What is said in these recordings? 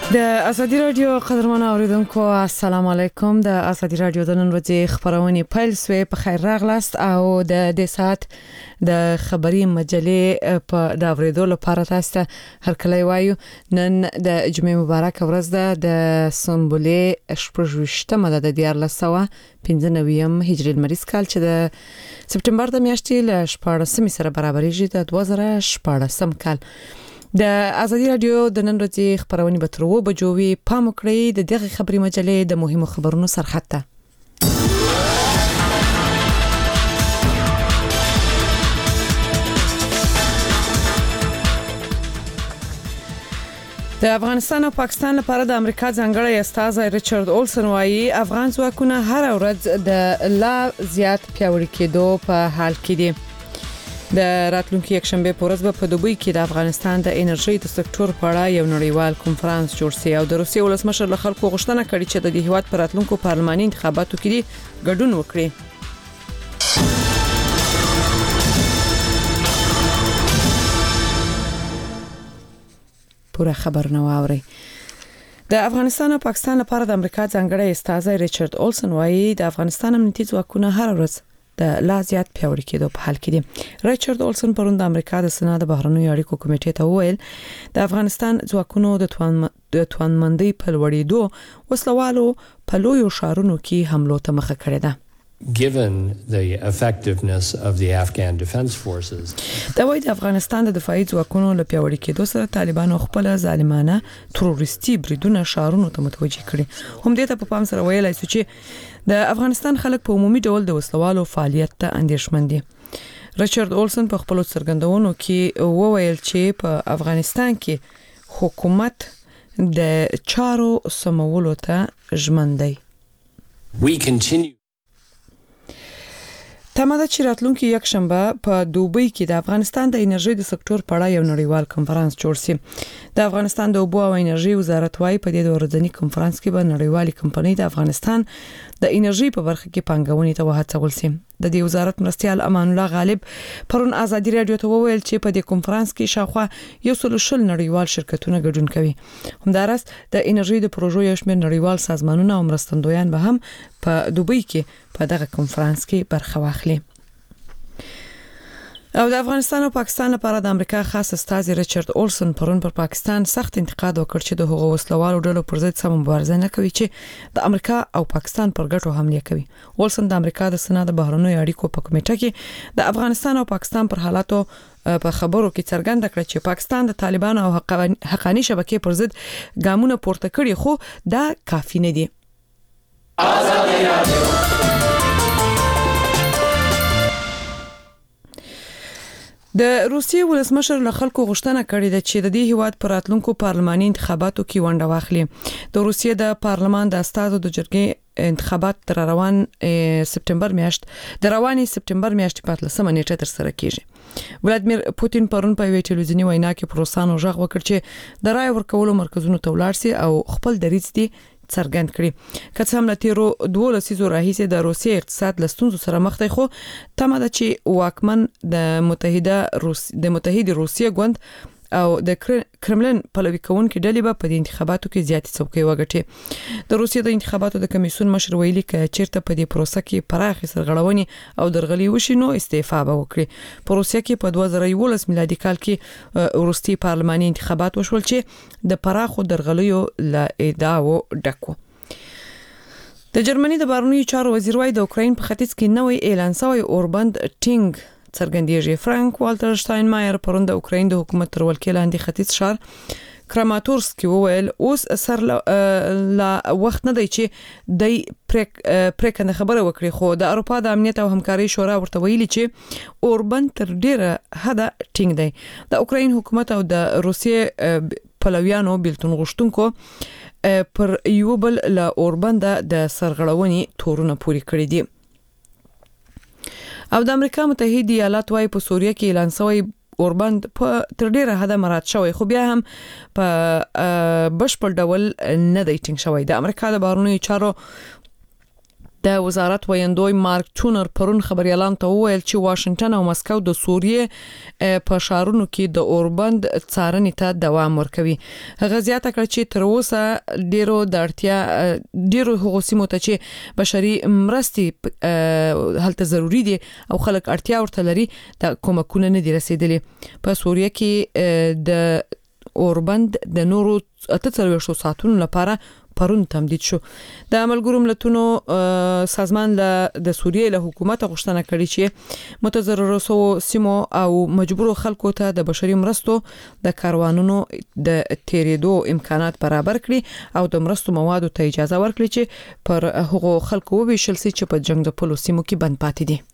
د ازادي رادیو قدرمن اوریدونکو السلام علیکم. د ازادي رادیو د نن ورځې خبرونه پیل سوې په خیر راغلاست او د ساعت د خبري مجلې په دا ورېدو لپاره تاسو ته هرکلی وایو. نن د جمعې مبارک ورځ ده د سنبلې شپږشتمه د 1495 هجري لمریز کال چې د سپټمبر د میاشتې له 14 سره برابرېږي د 2014 کال. د ازادي رادیو د نن ورځې خبرونه به تر 2 بجو وي. پام وکړئ د دغه خبري مجلې د مهمو خبرونو سرخط ته. د افغانستان او پاکستان لپاره د امریکا ځانګړی استازی ریچارډ اولسن وايي افغان ځواکونه هر ورځ د لا زیات پیاوړي کېدو په حال کې دي. د راتلونکي یکشنبه په ورځ په دوبۍ کې د افغانستان د انرژي د سکتور په اړه یو نړیوال کنفرانس جوړ شي او د روسیې ولسمشر له خلکو غوښتنه کړې چې د هیواد پر راتلونکو پارلماني انتخاباتو کې ګډون وکړي. پوره خبر نو اوري. د افغانستان او پاکستان لپاره د امریکا ځانګړی استازی ریچارډ اولسن وايي د افغانستان امنیتي ځواکونه هر ورځ د لا زیات پیاوړي کېدو په حال کې دي. ریچارډ اولسن پرون د امریکا د سنا د بهرنیو اړیکو کمیټې ته وویل د افغانستان ځواکونو د توانمندۍ په لوړېدو وسلوالو په لویو ښارونو کې حملو ته مخه کړې ده. Given the effectiveness of the Afghan Defense Forces. دا وایي د افغانستان د دفاعي ځواکونو له پیاوړي کېدو سره طالبانو خپل ظالمانه تروریستي بریدونه ښارونو ته متوجه کړي. هم دې ته په پام سره ویلای شو چې د افغانستان خلک په عمومي ډول د وسلوالو فعالیت ته اندېښمن دي. ریچارډ اولسن په خپل څرګندونو کې وویل چې په افغانستان کې حکومت د چارو سمولو ته ژمن دی. We continue تماده چې راتلونکي یک شنبه په دوبۍ کې د افغانستان د انرژي د سکتور په اړه یو نړیوال کنفرانس جوړ شي. د افغانستان د اوبو او انرژي وزارت وايي په دې ورځنی کنفرانس کې به نړیوالي کمپنۍ د افغانستان د انرژي په برخه کې پانګونې ته وهڅول شي. د دې وزارت مرستيال امان الله غالب پرون ازادي رادیو ته وویل چې په دې کنفرانس کې شاوخوا 100 نړیوال شرکتونه ګډون کوي. همدارس د انرژي د پروژو یو شمېر نړیوال سازمانونه او مرستندویان به هم په دوبۍ کې په دغه کنفرانس کې برخه واخلي. او د افغانستان او پاکستان لپاره د امریکا خاص استازی ریچارډ اولسن پرون پر پاکستان سخت انتقاد وکړ چې د هغو وسلوالو ډلو پر ضد سم مبارزه نه کوي چې د امریکا او پاکستان پر ګټو حمله کوي. اولسن د امریکا د سنا د بهرنیو اړیکو په کمیټه کې د افغانستان او پاکستان پر حالاتو په خبرو کې څرګنده کړه چې پاکستان د طالبان او حقانی شبکې پر ضد ګامونه پورته کړي خو دا کافي نه دي. د روسیې ولسمشر له خلکو غوښتنه کړې ده چې د دې هیواد پر راتلونکو پارلماني انتخاباتو کې ونډه واخلي. د روسیې د پارلمان د استازو د جرګې انتخابات تر رواني سپټمبر میاشتې په 13 نیټه تر سره کیږي. ولادمیر پوتین پرون په ویډیو ټلویزیونی وینا کې پر روسانو ژغ وکړ چې د رای ورکولو مرکزونو ته ولاړ شي او خپل دریځ دي څرګند کړي. که څه هم له تیرو 2 لسیزو راهیسې د روسیې اقتصاد له ستونزو سره مخ دی خو تمه ده چې واکمن د متحده روسیې ګوند او د کرملین پلوي کوونکې ډلې به په دې انتخاباتو کې زیاتې څوکۍ وګټي. د روسیې د انتخاباتو د کمیسیون مشر ویلي چې چیرته په دې پروسه کې پراخې سرغړونې او درغلي وشي نو استعفا به وکړي. په روسیې کې په 2011 میلادي کال کې وروستي پارلماني انتخابات وشول چې د پراخو درغلیو له ادعاو ډکو. د جرمني د بهرنیو چارو وزیر وايي د اوکراین په ختیځ کې نوې اعلان شوی اوربند ټینګ څرګندېږي. فرانک والټر شتاینمایر پرون د اوکراین د حکومت تر ولکې لاندې ختیځ شهر کراماتورسک وویل اوس سر لا وخت نه دی چې د پریکنده خبره وکړي خو د اروپا د امنیت او همکاري شورا ورته ویلي چې اوربند تر ډیره حده ټینګ دی. د اوکراین حکومت او د روسیې پلویانو بیلتون غوښتونکو پر یو بل له اوربند د سرغړونې تورونه پوري کړی دي. او د امریکا متحده ایالات وايي په سوریه کې اعلان شوی اوربند په تر ډیره حد مراد شوی خو بیا هم په بشپړ ډول نه دی ټینګ شوی. د امریکا د بهرنیو چارو د وزارت ویاندوی مارک تونر پرون خبريالان ته وویل چې واشنگټن او مسکو د سوریې په شارونو کې د اوربند څارنې ته دوام ورکوي. هغه زیاته کړ چې تر اوسه ډیرو هغو سیمو ته چې بشري مرستې هلته ضروری دي او خلک اړتیا ورته لري د کومکونه نه دي رسیدلي. په سوریه کې د اوربند د نورو 48 ساعتونو لپاره پرون تمدید شو. د ملګرو ملتونو سازمان د سوریې له حکومت غوښتنه کړې چې متضرر سیمو او مجبور خلکو ته د بشري مرستو د کاروانونو د تیریدو امکانات برابر کړي او د مرستو موادو ته اجازه ورکړي چې پر هغو خلکو وویشل شي چې په جنگ د پلو سیمو کې بند پاتې دي.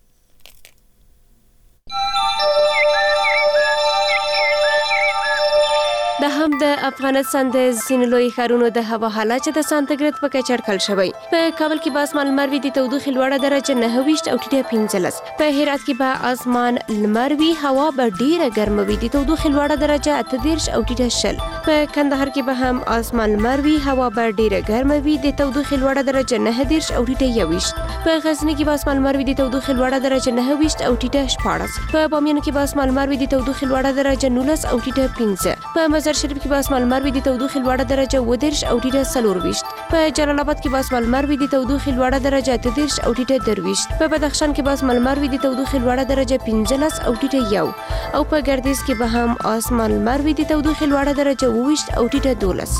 د هم د افغانستان د ځینو لوی ښارونو د هوا حالت چې د سانتیګریډ په کچه اټکل شوی. په کابل کې به اسمان لمر وي د تودوخې لوړه درجه 29 او ټیټه 15. په هرات کې به اسمان لمر وي هوا به ډیره ګرمه وي د تودوخې لوړه درجه 38 او ټیټه 20. په کندهار کې به هم اسمان لمر وي هوا به ډیره ګرمه وي د تودوخې لوړه درجه 19 او ټیټه 21. په غزنی کې به اسمان لمر وي د تودوخې لوړه درجه 29 او ټیټه 14. په بامیان کې به اسمان لمر وي د تودوخې لوړه درجه 19 او ټیټه 15. په مزار شریف کې به اسمان لمر وي د تودوخې لوړه درجه 30 او ټیټه 24. په جلال آباد کې به اسمان لمر وي د تودوخې لوړه درجه 30 او ټیټه 23. په بدخشان کې به اسمان لمر وي د تودوخې لوړه درجه 15 او ټیټه 1. او په ګردیز کې به هم اسمان لمر وي د تودوخې لوړه درجه 20 او ټیټه 12.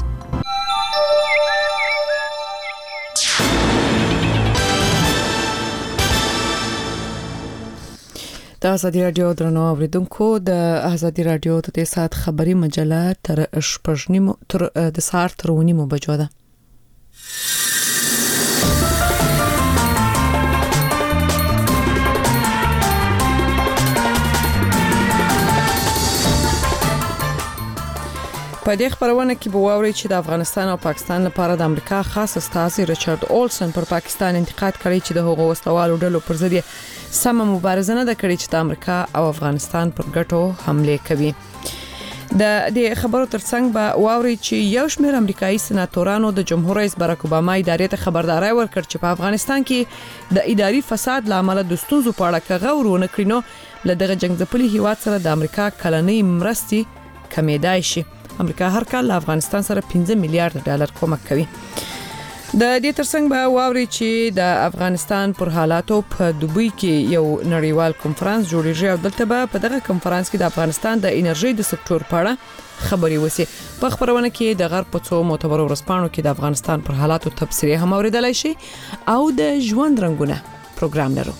د ازادي رادیو درنو اوریدونکو د ازادي رادیو د دې سات خبري مجله تر شپږنیمو تر د سهار تر 9 بجو ده. په دې خبرونه کې به واوري چې د افغانستان او پاکستان لپاره د امریکا خاص استازي ریچارډ اولسن پر پاکستان انتقاد کړی چې د هغو وسلوالو ډلو پر ضد سم مبارزه نه کړې چې د امریکا او افغانستان پر ګټو حمله کوي. د دې خبرو ترڅنګ به واوري چې یو شمېر امریکایي سناتورانو د جمهور رئیس باراک اوباما ادارې ته خبرداري ورکړه چې په افغانستان کې د اداري فساد لامل د ستونزو په اړه کغورونه کړي نو له دغه جنگ ځپلي هیواد سره د امریکا کلنۍ مرستې کمیدای شي. امریکا هر کال له افغانستان سره 15 میلیارډ ډالر کومک کوي. د دې ترڅنګ به واوري چې د افغانستان پر حالاتو په دوبۍ کې یو نړیوال کنفرانس جوړیږي او دلته به په دغه کنفرانس کې د افغانستان د انرژي د سکتور په اړه خبري وسی. په خبرونه کې د غرب په څو معتبرو ورځپاڼو کې د افغانستان پر حالاتو تبصرې هم اوریدلای شي او د ژوند رنگونه پروګرام لرو.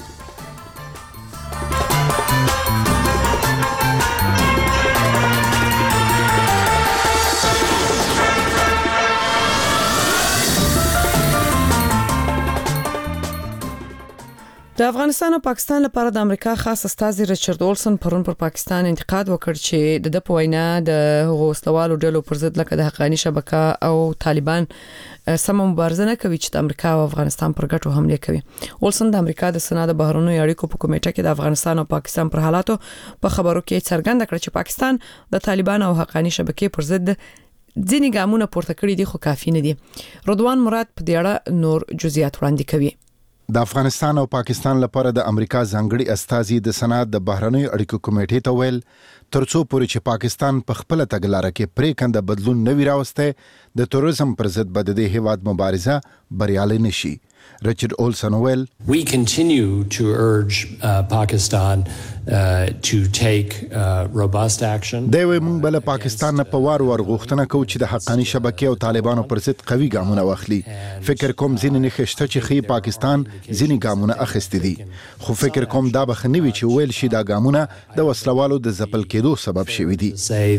د افغانستان او پاکستان لپاره د امریکا خاص استازي ریچارډ اولسن پرون پر پاکستان انتقاد وکړ چې د په وینا د وسلوالو ډلو پر ضد لکه د حقانی شبکه او طالبان سم مبارزه نه کوي چې د امریکا او افغانستان پر ګټو حمله کوي. اولسن د امریکا د سنا د بهرنیو اړیکو په کمیټه کې د افغانستان او پاکستان پر حالاتو په خبرو کې څرګنده کړ چې پاکستان د طالبان او حقانی شبکې پر ضد ځینې ګامونه پورته کړي دي خو کافي نه دي. رضوان مراد په دې اړه نور جزئیات وړاندې کوي. د افغانستان او پاکستان لپاره د امریکا ځانګړي استازي د سناد د بهرنیو اړیکو کمیټې ته ویل ترڅو پورې چې پاکستان په خپل تګلارې کې پریکنده بدلون نه وي راوسته د تروریزم پر ضد بد د هیواد مبارزه بریالي نشي. Richard Olson ویل We continue to urge Pakistan to take robust action. دوی موږ بل پاکستان نه په وار غوښتنه کوي چې د حقانی شبکې او طالبانو پر ضد قوي ګامونه واخلي. فکر کوم ځینې نه خشته چې خي پاکستان ځینې ګامونه اخیستي دي خو فکر کوم دا بخنوي چې ویل شي دا ګامونه د وسلوالو د ځپل کېدو سبب شوي دي.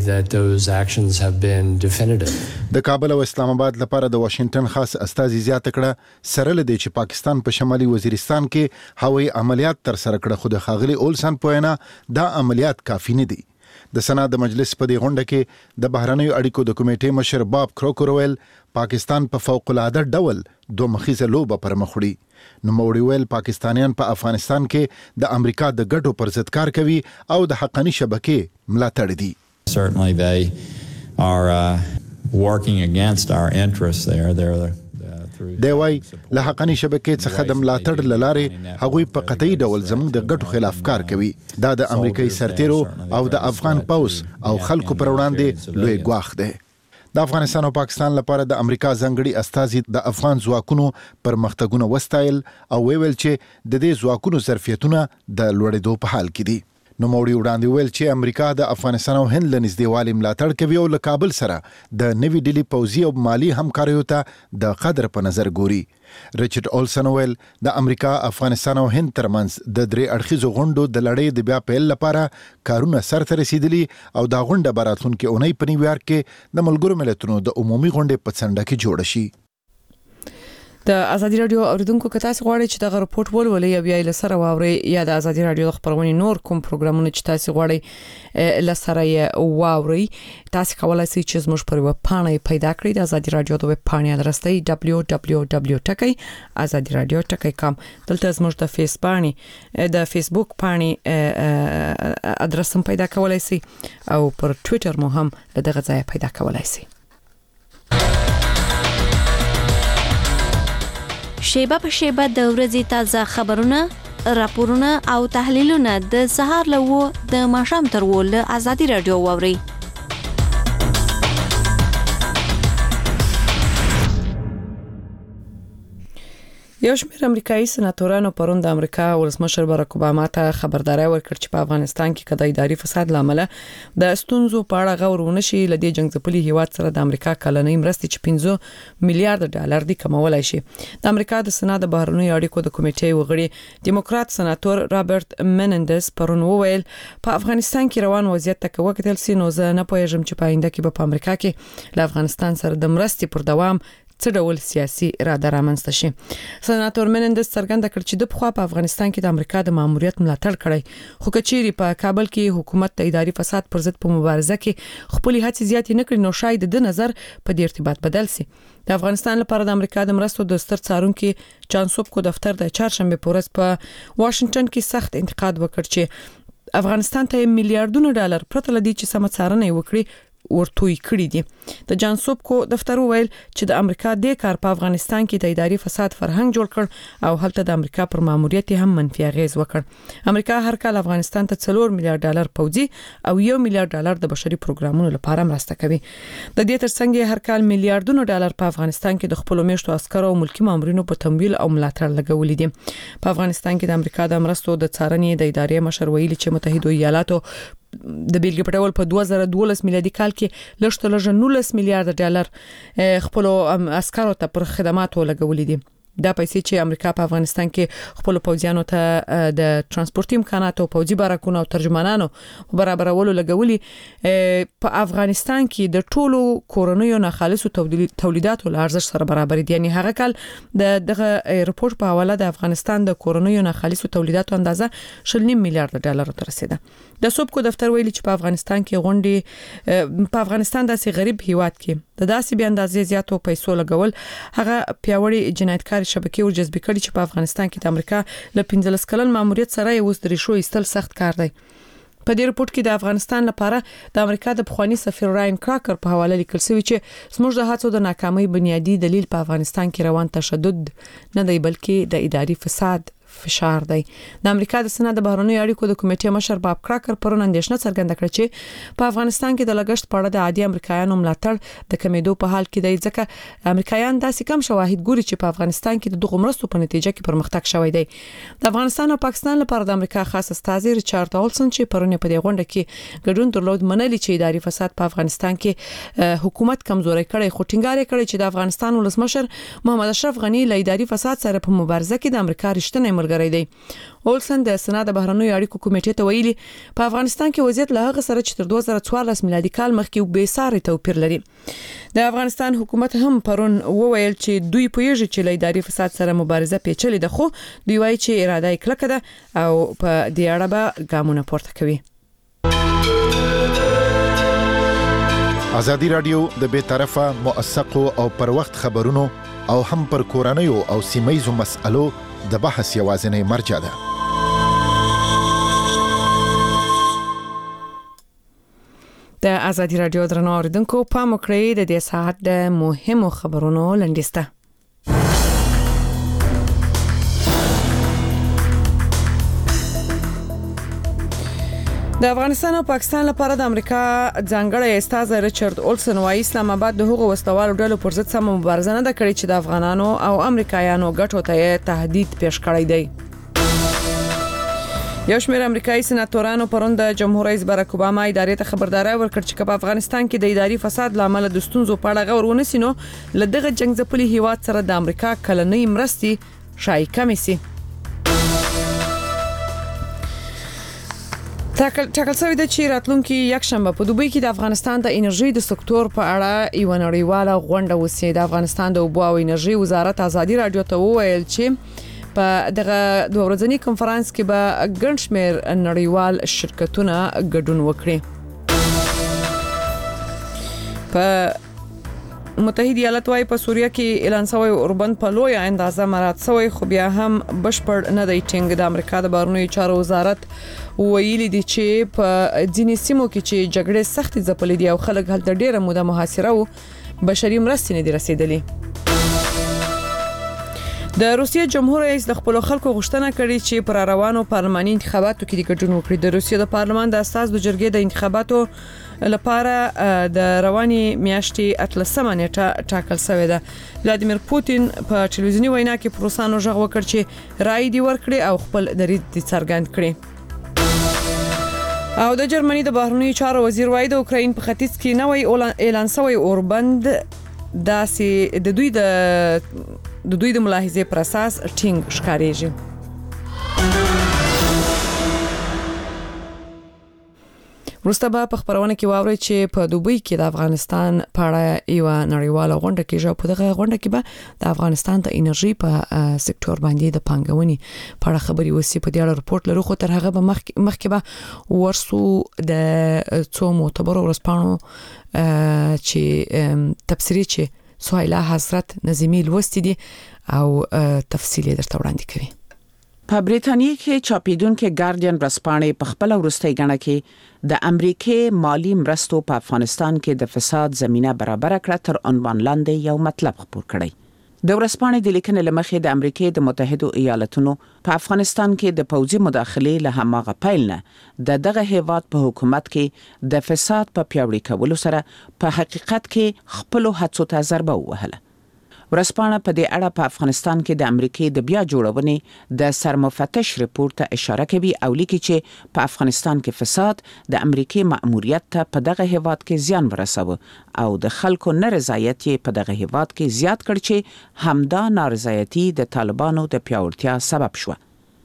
د کابل او اسلام آباد لپاره د واشنگټن خاص استازي زیاته کړه سره لدی چې پاکستان په شمالي وزیرستان کې هوایي عملیات تر سره کړه خو د خاغلی اولسن په وینا دا عملیات کافي نه دي. د سنا د مجلس په دې غونډه کې د بهرنیو اړیکو د کمیټې مشر باب کروکر ویل پاکستان په فوق العاده ډول دوه مخیزه لوبه پر مخ وړي. نو موړي ویل پاکستانیان په افغانستان کې د امریکا د ګټو پر ضد کار کوي او د حقانی شبکې ملاتړ دي. Certainly they are working against our interests there. They're دی وای له حقانی شبکې څخه د ملاتړ لاره هغوی په قطعي ډول زموږ د ګټو خلاف کار کوي. دا د امریکایي سرتیرو او د افغان پوځ او خلکو پر وړاندې لوی ګواښ دی. د افغانستان او پاکستان لپاره د امریکا ځانګړي استازي د افغان ځواکونو پرمختګونه وستایل او ویل چې د دې ځواکونو ظرفیتونه د لوړېدو په حال کې دي. نو موري وړاندې ویل چې امریکا د افغانستان او هند له نږدېوالي ملاتړ کوي او له کابل سره د نوې ډیلي پوځي او مالی همکاریو ته د قدر په نظر ګوري. ریچارډ اولسن ویل د امریکا، افغانستان او هند ترمنځ د درې اړخیزو غونډو د لړۍ د بیا پیل لپاره کارونه سرته رسیدلي او دا غونډه به راتلونکې اونۍ په نیویارک کې د ملګرو ملتونو د عمومي غونډې په څنډه کې جوړه شي. د ازادي رادیو اوریدونکو که تاسو غواړئ چې دا رپورټ ولولئ یا بیا لسره واورئ یا د ازادي رادیو خبرونه نور کوم پروګرامونه چې تاسو غواړئ لسره واورئ، تاسو کولای شئ چې زموږ پر ویب پاڼه پیدا کړئ. د ازادي رادیو د ویب پاڼې ادرس دی www.azadiradio.com. دلته زموږ د فیسبوک پاڼې ادرس هم پیدا کولای شئ او پر ټوئیټر مو هم دغه ځای پیدا کولای شئ. شیبه په شیبه د ورځې تازه خبرونه، راپورونه او تحلیلونه د سهار له 9 د ماښام تر 10 له ازادي رادیو واوري. یو شمېر امریکایي سناتورانو پرون د امریکا ولسمشر باراک اوباما ته خبرداري ورکړه چې په افغانستان کې کډای اداري فساد لامل د ستونزو په اړه غور ونشي. لدې جنگ ځپلي هیواد سره د امریکا کلنۍ مرستې چې 15 میلیارډ ډالر دی کمولای شي. د امریکا د سنا د بهرنیو اړیکو د کمیټې وغړي دیموکرات سناتور رابرټ منندس پرون وویل په افغانستان کې روان وضعیت ته وکتل سي نو زه نه پوهیږم چې په آینده کې په امریکا کې له افغانستان سره د مرستې پر دوام څه ډول سیاسي اراده رامنځته شي. سناتور منندس څرګنده کړ چې د پخوا په افغانستان کې د امریکا د ماموریت ملاتړ کړی، خو کچېری په کابل کې حکومت د اداري فساد پر ضد په مبارزه کې خپل هڅې زیاتې نکړي نو شاید د نظر په دې ارتباط بدل شي. د افغانستان لپاره د امریکا د مرستو د ستر څارونکو چانسوبکو دفتر د چهارشنبه په ورځ په واشنگټن کې سخت انتقاد وکړ چې افغانستان ته میلیارډونه ډالر پرته لدی چې سم څارنه وکړي ورتوي کړی دي. د جانسوبکو دفتر ویل چې د امریکا د کار په افغانستان کې د اداري فساد فرهنګ جوړ کړ او هلته د امریکا پر ماموریت هم منفي اغیز وکړ. امریکا هر کال افغانستان ته 4 میلیارډ ډالر پوځي او 1 میلیارډ ډالر د بشري پروګرامونو لپاره مرسته کوي. د دې ترڅنګ هر کال میلیارډونو ډالر په افغانستان کې د خپل میشتو عسکرو او ملکی مامورینو په تمویل او ملاتړ لګولې دي. په افغانستان کې د امریکا د مرستو د څارنې د ادارې مشر ویلي چې متحده ایالاتو د بیلګې په ډول په 2012 میلادي کال کې لږ 19 میلیارډ ډالر خپل عسکرو ته پر خدماتو لګولې دي. دا پیسې چې امریکا په افغانستان کې خپل پوځیانو ته د ترانسپورتي امکاناتو، پوځي بارکونو او ترجمانانو برابرولو لګولي، په افغانستان کې د ټولو کورنیو ناخالصو تولیداتو ارزښت سره برابر دي. یعنی هغه کال دغه رپورت په حواله د افغانستان د کورنیو ناخالصو تولیداتو اندازه 2.5 میلیارډ ډالر ته رسیده. د سوبکو دفتر ویلي چې په افغانستان کې غونډې په افغانستان داسې غریب هیواد کې د داسې بیا اندازې زیاتو پیسو لګول هغه پیاوړي جنایتکار شبکې ورجذب کړي چې په افغانستان کې د امریکا له 15 کلن ماموریت سره یې اوس درې شو ایستل سخت کار دی. په دې رپورت کې د افغانستان لپاره د امریکا د پخوانی سفیر راین کراکر په حواله لیکل شوی چې زموږ د هڅو د ناکامۍ بنیادی دلیل په افغانستان کې روان تشدد نه دی بلکې د اداري فساد فشار دی. د امریکا د سنا د بهرنیو اړیکو د کمیټې مشر باب کراکر پرون اندېښنه څرګنده کړه چې په افغانستان کې د لګښت په اړه د عادي امریکایانو ملاتړ د کمیدو په حال کې دی، ځکه امریکایان داسې کم شواهد ګوري چې په افغانستان کې د دغه مرستو په نتیجه کې پرمختګ شوی دی. د افغانستان او پاکستان لپاره د امریکا خاص استازي ریچارډ اولسن چې پرون په دې غونډه کې ګډون درلود منلي چې اداري فساد په افغانستان کې حکومت کمزوري کړي، خو ټینګار کړي چې د افغانستان ولسمشر محمد اشرف غنی له اداري فساد سره په مبارزه کې د امریکا رښتینی ملګری دی. اولسن د سنا د بهرنیو اړیکو کمیټې ته ویلي په افغانستان کې وضعیت له هغه سره چې تر 2014 میلادي کال مخکې به ساري توپیر لري. د افغانستان حکومت هم پرون وویل چې دوی پوهیږي چې له اداري فساد سره مبارزه پیچلې ده، خو دوی وایي چې اراده یې کلکه ده او په دې اړه به ګامونه پورته کوي. ازادي رادیو د بیطرفه، موثقو او پر وخت خبرونو او هم پر کورنیو او سیمایي مسألو د بحث یوازینی مرجع ده. د ازادي رادیو درنو اوریدونکو پام وکړئ د دې ساعت د مهمو خبرونو لنډیسته. د افغانستان او پاکستان لپاره د امریکا ځانګړی استازی ریچارډ اولسن وايي اسلام آباد د هغو وسلوالو ډلو پر ضد سم مبارزه نه کړې چې د افغانانو او امریکایانو ګټو ته تهدید پیښ کړی دی. یو شمېر امریکایي سناتورانو پرون د جمهور رئیس باراک اوباما ادارې ته خبرداري ورکړه چې په افغانستان کې د اداري فساد لامل د ستونزو په اړه غور ونیسي نو له دغه جنگ ځپلي هیواد سره د امریکا کلنۍ مرستې شایع کمې سي. ټاکل شوی د چې راتلونکي یک شنبه په دوبۍ کې د افغانستان د انرژي د سکتور په اړه یو نړیواله غونډه وسي. د افغانستان د اوبو او انرژي وزارت ازادي رادیو ته وویل چې په دغه دوه ورځنی کنفرانس کې به ګڼ شمېر نړیوال شرکتونه ګډون وکړي. په متحده ایالات وايي په سوریه کې اعلان شوی اوربند په لوی اندازه مراد شوی خو بیا هم بشپړ نه دی ټینګ. د امریکا د بهرنیو چارو وزارت ویلي دی چې په ځینې سیمو کې چې جګړې سختي ځپلې دي او خلک هلته ډیره موده محاصره او بشري مرستې نه دي رسیدلې. د روسیې جمهور رئیس د خپل خلکو غوښتنه کړې چې پر روانو پارلماني انتخاباتو کې ګډون وکړي. د روسیې د پارلمان د اساس د جرګې د انتخاباتو لپاره د رواني میاشتې 13 نیټه ټاکل شوې ده. ولادیمیر پوتین په ټلویزیونی وینا کې پروسانو ژغ وکړ چې رائے دی ورکړي او خپل دریځ څرګند کړي. او د جرمني د بهرنیو چارو وزیر وايي د اوکراین په ختیځ کې نوې اعلان شوی اوربند داسې د دوی د ملاحظې پر اساس ټینګ ښکارېږي. وروسته به په خبرونه کې واورئ چې په دوبۍ کې د افغانستان په اړه یو نړیواله غونډه کېږي. په دغه غونډه کې به د افغانستان د انرژي په سکتور باندې د پانګونې په اړه خبرې وشي. په دې اړه رپورت لرو خو تر هغه به مخکې به ورسو د څو معتبرو ورځپاڼو چې تفسیري چې سهیلا حضرت نظامی لوستي دي او تفصیل درته وړاندې کوي. په بریتانیا کې چاپیدونکو ګارډین ورځپاڼې په خپل وروستۍ غڼه کې د امریکای مالی مرستو په افغانستان کې د فساد زمينه برابر کړه تر عنوان لاندې یو مطلب خپور کړی. د ورځپاڼې د لیکنې لمخې د امریکای د متحده ایالاتونو په افغانستان کې د پوځي مداخلې له هماغه پیل نه دغه هیواد په حکومت کې د فساد په پیاوړي کولو سره په حقیقت کې خپل هڅو ته ضربه ووهله. ورځپاڼه په دې اړه په افغانستان کې د امریکای د بیا جوړونې د سرمفتش رپورت ته اشاره کوي او لیکي چې په افغانستان کې فساد د امریکای مأموریت ته په دغه هیواد کې زیان ورساوه او د خلکو نارضایت په دغه هیواد کې زیات کړ چې همدا نارضایتي د طالبانو د پیاوړتیا سبب شو.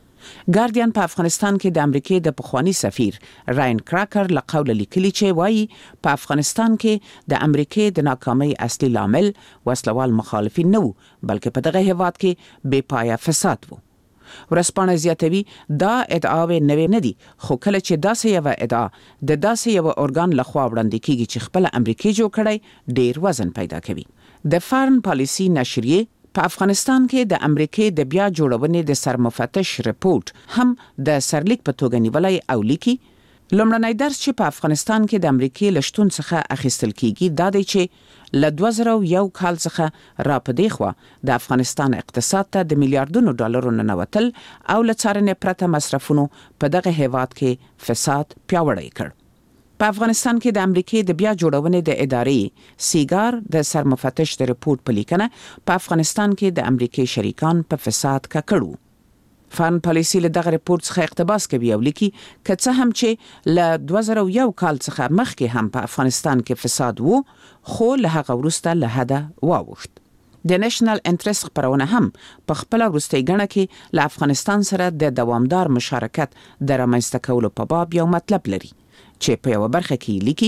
ګارډین په افغانستان کې د امریکای د پخوانی سفیر راین کراکر له قوله لیکلي چې وایي په افغانستان کې د امریکای د ناکامۍ اصلي لامل وسلوال مخالفین نه وو بلکې په دغه هیواد کې بے پایه فساد وو. ورځپاڼه زیاتوي دا ادعاوې نوې نه دي خو کله چې داسې یو ادعا د داسې یو ارګان لخوا وړاندې کیږي چې خپل امریکای جوړ کړي ډیر وزن پیدا کوي. د فارن پالیسی نشریه په افغانستان کې د امریکای د بیا جوړونې د سرمفتش رپورت هم د سرلیک په توګه نیولای او لیکي لومړنی درس چې په افغانستان کې د امریکای لشتون څخه اخیستل کیږي دا دی چې له 2001 کال څخه را پدې خو د افغانستان اقتصاد ته د میلیارډونو ډالرو ننوتل او له څارنې پرته مصرفونو په دغه هیواد کې فساد پیاوړی کړ. په افغانستان کې د امریکای د بیا جوړونې د ادارې سیګار د سرمفتش د رپورت په لیکنه په افغانستان کې د امریکای شریکان په فساد ککړو. فارن پالیسی له دغه رپورت څخه اقتباس کوي او لیکي که څه هم چې له 2001 کال څخه مخکې هم په افغانستان کې فساد وو خو له هغه وروسته له حده واوښت. د نېشنل انټرست خبرونه هم په خپل وروستۍ غڼه کې له افغانستان سره د دوامدار مشارکت د رامنځته کولو په باب یو مطلب لري چې په یو برخه کې لیکي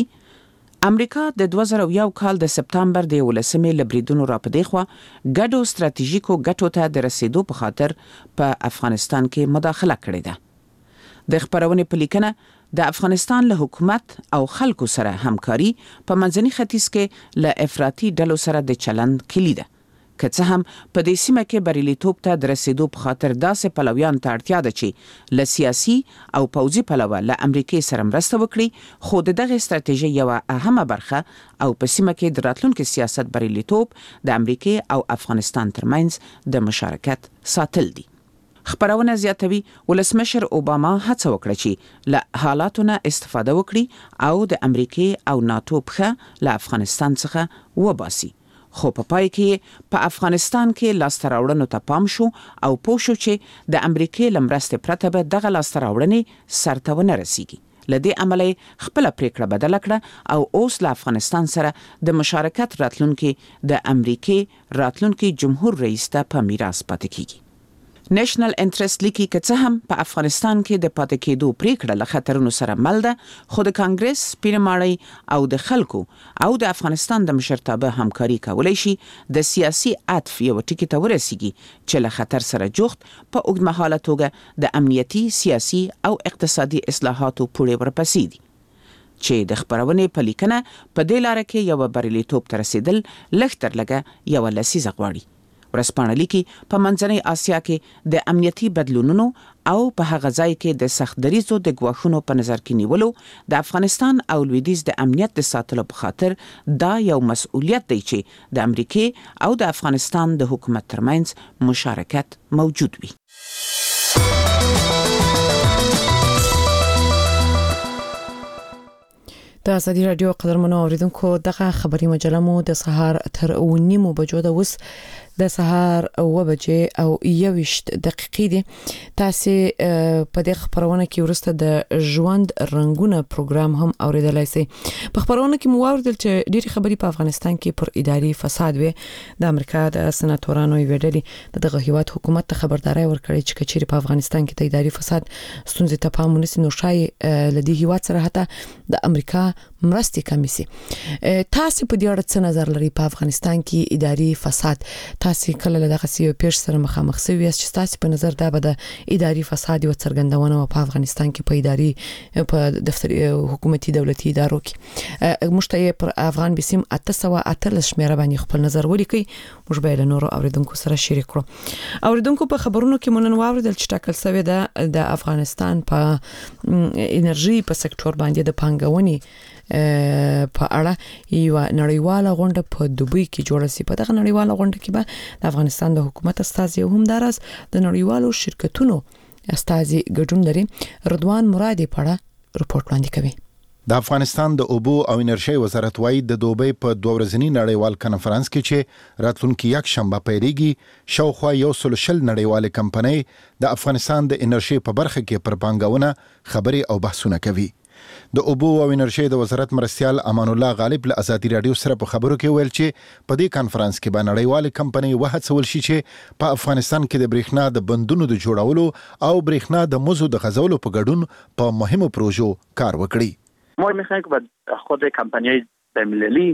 امریکا د 2001 کال د سپتامبر د 11مې لبریدونو را پدې خو ګډو ستراتیژیکو ګټو ته د رسیدو په خاطر په افغانستان کې مداخله کړې ده. د خبرونې په لیکنه د افغانستان له حکومت او خلکو سره همکاري په منځني ختیځ کې له افراطي ډلو سره د چلند کلی ده. که څه هم په دې سیمه کې بریالیتوب ته د رسیدو په خاطر داسې پلویان ته اړتیا ده چې له سیاسي او پوځي پلوه له امریکای سره مرسته وکړي خو دغه ستراتیژي یو اهمه برخه او په سیمه کې د راتلونکي سیاست بریالیتوب د امریکای او افغانستان ترمنځ د مشارکت ساتل دي. خبرونه زیاتوي ولسمشر اوباما هڅه وکړه چې له حالاتونه استفاده وکړي او د امریکای او ناتو په له افغانستان څخه وباسي. خو په پای کې په افغانستان کې لاستراوړنو ته پام شو او پوه شو چې د امریکای لمرسته پرته به دغه لاستراوړنې سرته ونه رسیږي. لدې عملي خپل پریکړه بدل کړه او اوس له افغانستان سره د مشارکت راتلونکي د امریکای راتلونکي جمهور رئیس ته په میراث پاتې کیږي. نېشنل انټرست لیکي که څه هم په افغانستان کې د پاتې کېدو پریکړه له خطرونو سره مل ده، خو د کانګرس پیرماړی او د خلکو او د افغانستان د مشرتابه همکاري کولای شي د سیاسي عطف یو ټکی ته ورسیږي چې له خطر سره جوخت په اوږدمهاله توګه د امنیتي، سیاسي او اقتصادي اصلاحاتو پورې ورپسې دي چې د خبرونې په لیکنه په دې لار کې یو بریالیتوب ته رسیدل لږ تر لږه یو لسیزه غواړي. ورسپانه لیکي په منځنۍ آسیا کې د امنیتي بدلونونو او په هغه ځای کې د سخت دریزو د ګواښونو په نظر کې نیولو د افغانستان او لویدیځ د امنیت د ساتلو په خاطر دا یو مسؤلیت دی چې د امریکای او د افغانستان د حکومت ترمنځ مشارکت موجود وي. د ازادي رادیو قدرمنو اوریدونکو دغه خبري مجله مو د سهار تر 9:30 بجو د وس د سهار 9 بجې او 21 دقیقې دي. تاسو په دې خبرونه کې ورسته د ژوند رنگونه پروګرام هم اوریدلای شئ. په خبرونه کې مو اوریدل چې ډېری خبري په افغانستان کې پر اداري فساد وي. د امریکا د سناتورانو ویډلې دغه هیواد حکومت ته خبرداري ورکړي چې کچېری په افغانستان کې د اداري فساد ستونزې ته پام ونیسي نو شای لدی هیواد سره حتی د امریکا مرستې کمیسي. تاسو په دې اړه څه نظر لري؟ په افغانستان کې اداري فساد تاسو کله له دغه سیو پیښ سره مخامخ شوي یاست چې تاسو په نظر دا به د اداري فساد او څرګندونه په افغانستان کې په اداري په دفتر حکومتي دولتي ادارو کې مشته پر افغان بسیم 808 شمیره باندې خپل نظر ولیکي. موږ به له نورو اوریدونکو سره شریک کړو. اوریدونکو په خبرونو کې مونږ نن واوریدل چې ټاکل شوی د افغانستان په انرژي په سکتور باندې د پانګونې په اړه یو نړیواله غونډه په دوبۍ کې جوړه شي. په دغه نړیواله غونډه کې به د افغانستان د حکومت استازي هم دراز د نړیوالو شرکتونو استازي ګډون لري. رضوان مرادي په اړه رپورت وړاندې کوي. د افغانستان د اوبو او انرژي وزارت وايي د دوبۍ په 2 ورځنی نړیوال کانفرنس کې چې راتلونکي یک شنبه پیلېږي شاوخوا 120 نړیوالې کمپنۍ د افغانستان د انرژي په برخه کې پر پانګونه خبري او بحثونه کوي. د اوبو او انرژي د وزارت مرستيال امان الله غالب له ازادي رادیو سره په خبرو کې ویل چې په دې کانفرنس کې به نړیوالې کمپنۍ وهڅول شي چې په افغانستان کې د برېښنا د بندونو د جوړولو او برېښنا د مزو د غځولو په ګډون په مهمو پروژو کار وکړي. ما میخوایم که با خود کمپانی‌های بین‌المللی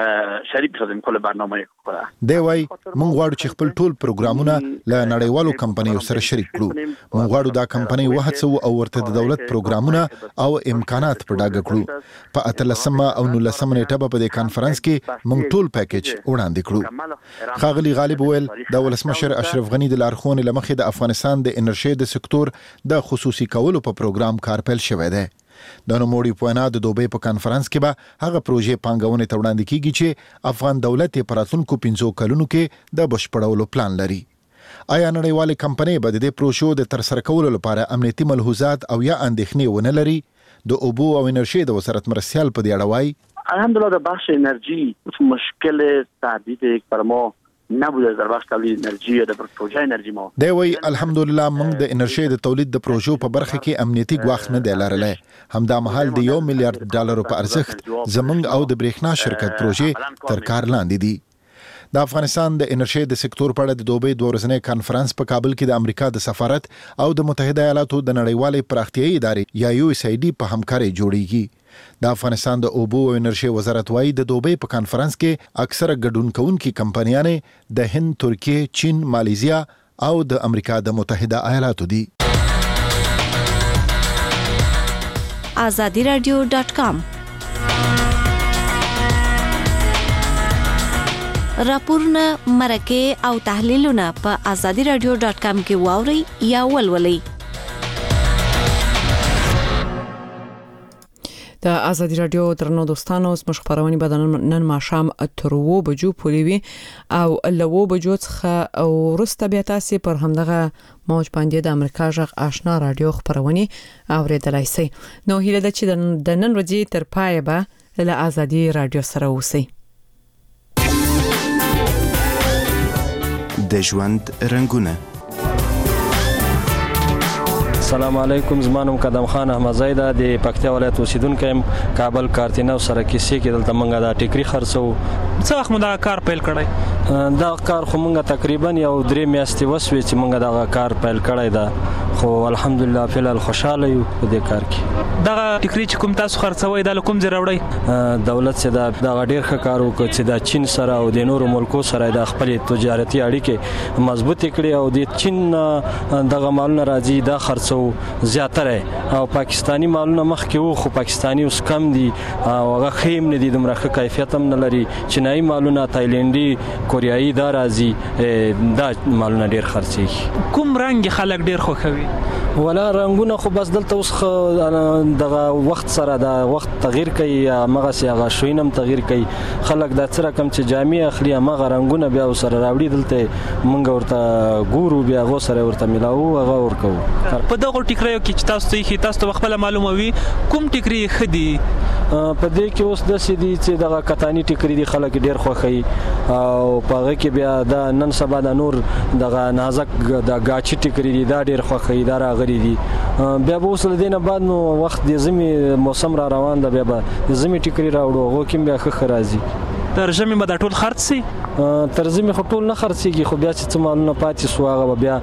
شریک شدیم کل برنامه خورا. دی وای مونږ غواړو چې خپل ټول پروګرامونه له نړیوالو کمپنیو سره شریک کړو. مونږ غواړو دا کمپنۍ وهڅو او ورته د دولت پروګرامونه او امکانات په ډاګه کړو. په 13 او 19 نیټه په دې کانفرنس کې مونږ ټول پیکیج وړاندې کړو. خاغلی غالب ویل د ولسمشر اشرف غنی د لارښوونې لمخې د افغانستان د انرژي د سکتور د خصوصي کولو په پروګرام کار پیل شوی دی. د نوموړي په وینا د دوبۍ په کانفرنس کې به هغه پروژې پانګونې ته وړاندې کیږي چې افغان دولت په راتلونکو 15 کلونو کې د بشپړولو پلان لري. آیا نړیوالې کمپنۍ به د دې پروژو د ترسره کولو لپاره امنیتي ملحوظات او یا اندېښنې ونه لري؟ د اوبو او انرژي د وزارت مرستيال په دې اړه وایي الحمدلله در بخش انرژی مشکل تحدید بر ما نبوده در بخش تولید انرژی یا در پروژه انرژی ما. دی وی الحمدلله موږ د انرژي د تولید د پروژو په برخه کې امنیتي ګواښ نه دی لرلی. همدا مهال د $1 میلیارډ په ارزښت زموږ او د برېښنا شرکت پروژې تر کار لاندې دي. د افغانستان د انرژي د سکتور په اړه د دوبۍ 2 ورځنی کانفرنس په کابل کې د امریکا د سفارت او د متحده ایالاتو د نړیوالې پراختیایي ادارې یا USAID په همکارۍ جوړیږي. د افغانستان د اوبو او انرژي وزارت وايي د دوبۍ په کانفرنس کې اکثره ګډون کوونکي کمپنیانې د هند، ترکیه، چین، مالیزیا او د امریکا د متحده ایالاتو دي. azadiradio.com راپورونه، مرکه او تحلیلونه په azadiradio.com کې واوري یا ولولئ. د ازادي رادیو درنو دوستانو اوس مخبرونه به نن ماښام تر 2 بجو پورې وي او له 2 بجو څخه ورسته بیا تاسو پر همدغه موج باندې د امریکا جغ آشنا رادیو خبرونه اوریدلای شئ. نو هیله ده چې د نن ورځې تر پای به له ازادي رادیو سره اوسئ. د ژوند رنگونه. السلام علیکم، زمانم قدم خان احمدزی د پکتیا ولایت اوسیدونکو يم. کابل کارتینو سره کیسې کې دلته منګه د ټیکری خرڅو. څه وخت مو دا کار پیل کړی؟ دا کار خو منګه تقریبا یو 3 میاشتې وسوي چې منګه دا کار پیل کړی دا، خو الحمدلله فعلا خوشاله یو په دې کار کې. دا ټیکری چې کوم تاسو خرڅوي د کوم ځای راوړی؟ دولت چې دا ډیر ښه کار وکړ چې د چین سره او د نورو ملکو سره د خپل تجارتي اړیکې مضبوط کړي او د چین دغه مالونه راځي دا خرڅو زیاتره او پاکستانی مالونه مخکې وو، خو پاکستانی اوس کم دي او هغه خیم نه دي، دومره ښه کیفیت هم نه لري. چینایي مالونه، تایلندي، کوریایي دا راځي، دا مالونه ډیر خرڅي. کوم رنگ خلک ډیر خوښوي؟ ولا رنگونه خو بس دلته اوس دغه وخت سره دا وخت تغییر کوي، هغه سي هغه شوینم تغییر کوي. خلک دا څه رقم چې جامع اخلي هغه رنگونه بیا سره راوړي دلته مونږ ورته ګورو، بیا هغه سره ورته ملاو هغه ورکو. په دغه ټیکریو کې چې تاسو ته خپل معلومه وي کوم ټیکری خدي؟ په دې کې اوس د سیدي چې دغه کتانی ټیکری دي خلک ډیر خوښي او په هغه کې بیا دا نن سبا د نور دغه نازک د گاچی ټیکری دي دا ډیر خوښي دا راغلي دي. بیا به اوس له دینه بعد نو وخت د زمي موسم را روان ده، بیا به زمي ټیکری راوړو هغه کې بیا ښه راځي. ترجمه به د ټول خرڅ سي؟ ترجمه خو ټول نه خرڅيږي، خو بیا چې مالونه پاتې سو هغه بیا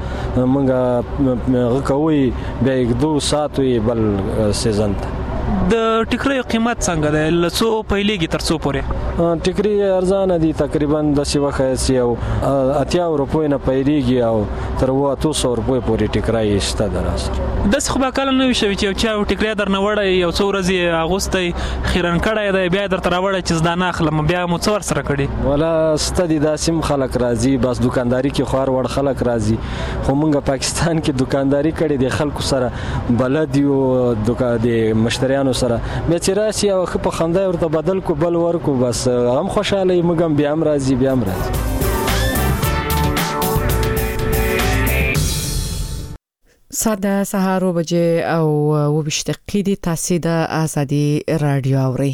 مونږه غکوي بیا 2 ساعت وي بل سیزن ته. د ټیکریو قیمت څنګه ده؟ لڅو پیلېږي تر څو پورې؟ ټیکری ارزانه دي، تقریبا د سیوه خاصي او 80 روپۍ نه پیریږي او تر 200 روپۍ پورې ټیکرای شته دراسه. د څه به کله نه وي چې یو چا ټیکری در نه وړي یو څو ورځې اغوستي خیرن کړی دی بیا در تر وړي چې زدانه اخلم بیا مو څور سره کړي؟ ولا ستدي داسم خلک راځي، بس دکانداری کې خوار وړ خلک راځي، خو مونږ پاکستان کې دکانداری کړي د خلکو سره بلد یو د مشتریانو سره بیا چې راشي او په خندا ورته بدل کو بل ورکو، بس هم خوشاله مګم بیا هم راځي بیا هم راځي. ساده سهارو بجې او 20 دقیقې دي. تاسو د ازادي رادیو اورئ.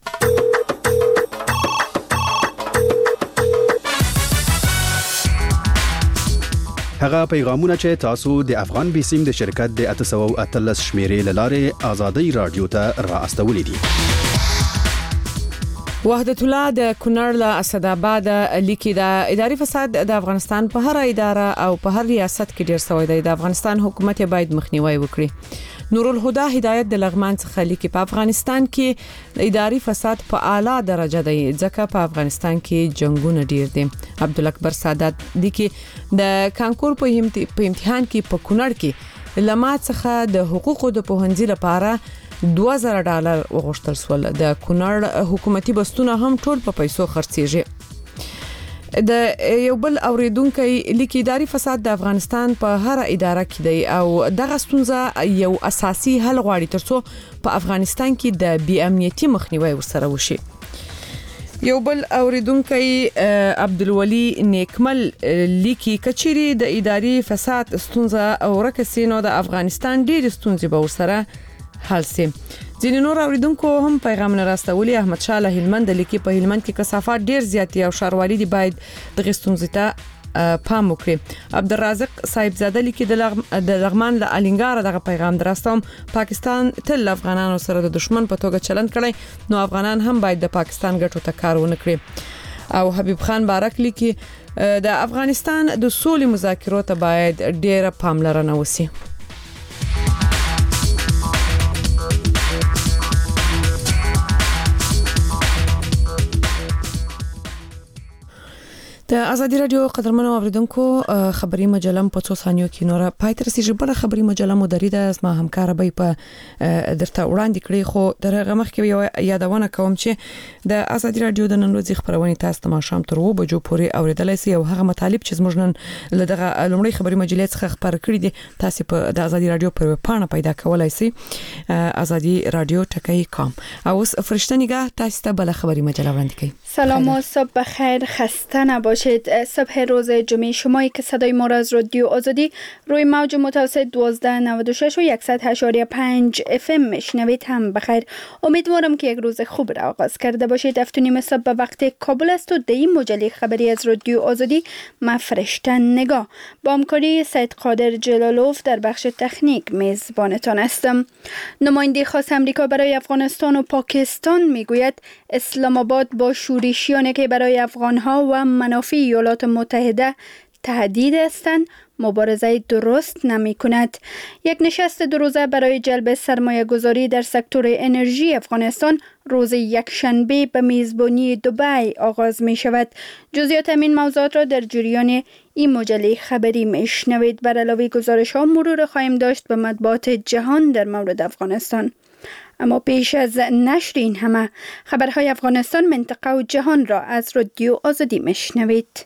هغه پیغامونه چې تاسو د افغان بیسیم د شرکت د 813 شمیرې لاره ازادي رادیو ته راستولې دي. وحدت الله د کونړ له اسداباد لیکي دا اداري فساد د افغانستان په هر اداره او په هر ریاست کې ډیر سوی دی. د افغانستان حکومت باید مخنیوي وکړي. نور الهدى هدایت د لغمان څخه لیکي په افغانستان کې اداري فساد په اعلی درجه دی ځکه په افغانستان کې جنگونه ډیر دي. عبدالاکبر سادات لیکي د کانکور په امتحان کې په کونړ کې لما څخه د حقوقو د پوهنځي لپاره $2000 وغوښتل سول. د کونړ حکومتي بستونه هم ټول په پیسو خرڅيږي. د یو بل اوریدونکو لیکي اداري فساد د افغانستان په هر اداره کې دی او دغه ستونزه یو اساسي حل غواړي ترڅو په افغانستان کې د بی امنیتي مخنیوي ورسره وشي. یو بل اوریدونکو عبدالولی نیکمل لیکي کچيري د اداري فساد ستونزه ورکسینو د افغانستان ډېر ستونزې به ورسره حل سي. ځینې نور اوریدونکو هم پیغامونه راستولي. احمد شاه له هلمند لیکي په هلمند کې کثافات ډیر زیات او ښاروالي دی باید د غستونځ ته پام وکړي. عبدالرازق صاحبزاده لیکي د لغمان له الینګار دغه پیغام دراستم پاکستان تل افغانانو سره د دشمن په توګه چلند کړي، نو افغانان هم باید د پاکستان ګټو ته کار ونه کړي. او حبیب خان بارک لیکي د افغانستان د سولې مذاکرو ته باید ډیره پاملرنه وشي. د ازادي رادیو قدرمنو اوریدونکو خبري مجله په 2 ثانیو کې نور پاتې رسیدي. بل خبري مجله مدیره د اسما همکار به په درته وړاندې کړی، خو درغه مخکې یادونه کوم چې د ازادي رادیو د نن ورځې خبرونه تاسو ته ماښام تر 2 بجو پورې اوریدلای شئ او هغه مطالب چې زموږ نن لدغه لومړی خبري مجله څخه خبر کړی دي تاسو په د ازادي رادیو پر پاڼه پیدا کولای شئ azadi.radio.com. او فرشته نگاه تاسو ته بل خبري مجله وړاندې کوي. سلام و صبح بخیر، خسته نباشید. صبح روز جمعه شمایی که صدای ما را از رادیو آزادی روی موج متوسط 1296 و 100.5 FM میشنوید هم بخیر. امیدوارم که یک روز خوب را آغاز کرده باشید. 7:30 صبح به وقت کابل است و در این مجله خبری از رادیو آزادی ما فرشته نگاه با همکاری سید قادر جلالوف در بخش تکنیک میزبانتان هستم. نماینده خاص امریکا برای افغانستان و پاکستان میگوید اسلام آباد با شورشیانی که برای افغانها و منافع ایالات متحده تهدید هستند مبارزه درست نمی کند. یک نشست 2 روزه برای جلب سرمایه گذاری در سکتور انرژی افغانستان روز یکشنبه به میزبانی دبی آغاز می شود. جزئیات این موضوعات را در جریان این مجله خبری می شنوید. بر علاوه گزارش ها مرور خواهیم داشت به مطبوعات جهان در مورد افغانستان. اما پیش از نشر این همه خبرهای افغانستان، منطقه و جهان را از رادیو آزادی می شنوید.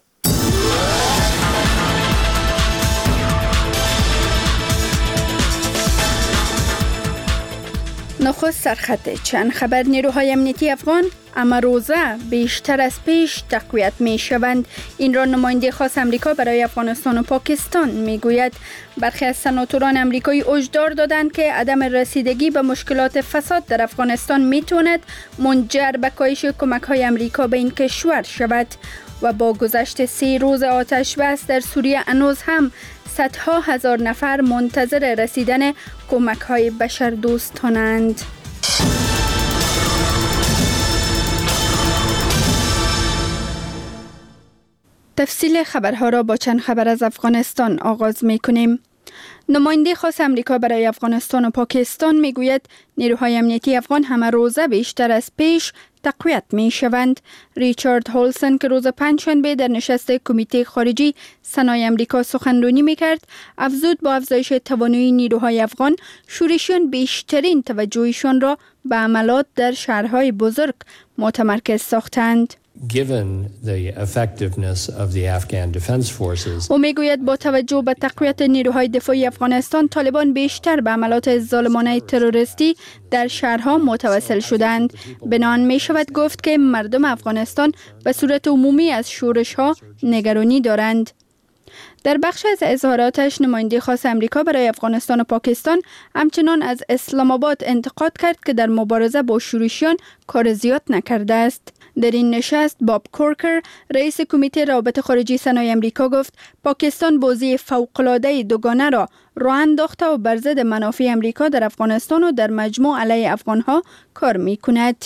نخست سرخط چند خبر. نیروهای امنیتی افغان اما روزه بیشتر از پیش تقویت می شوند. این را نماینده خاص امریکا برای افغانستان و پاکستان می گوید. برخی از سناتوران امریکایی هشدار دادند که عدم رسیدگی به مشکلات فساد در افغانستان می تواند منجر به کاهش کمک های امریکا به این کشور شود. و با گذشت 3 روز آتش بس در سوریه هنوز هم صدها هزار نفر منتظر رسیدن کمک های بشردوستانند. تفصیل خبرها را با چند خبر از افغانستان آغاز می کنیم. نماینده خاص امریکا برای افغانستان و پاکستان می گوید نیروهای امنیتی افغان همه روزه بیشتر از پیش تقویت می شوند. ریچارد هولسن که روز پنجشنبه در نشست کمیته خارجی سنای امریکا سخنرانی می کرد، افزود با افزایش توانایی نیروهای افغان، شورشیان بیشترین توجهشان را به عملات در شهرهای بزرگ متمرکز ساختند. Given the effectiveness of the Afghan Defense Forces. او میگوید با توجه به تقویت نیروهای دفاعی افغانستان، طالبان بیشتر به عملات ظالمانه تروریستی در شهرها متوسل شدند. بنان می شود گفت که مردم افغانستان به صورت عمومی از شورش‌ها نگرانی دارند. در بخش از اظهاراتش نماینده خاص امریکا برای افغانستان و پاکستان همچنان از اسلام آباد انتقاد کرد که در مبارزه با شورشیان کار زیاد نکرده است. در این نشست باب کورکر رئیس کمیته روابط خارجی سنای امریکا گفت پاکستان بازی فوق‌العاده دوگانه را راه انداخته و بر ضد منافع امریکا در افغانستان و در مجموع علیه افغانها کار می‌کند.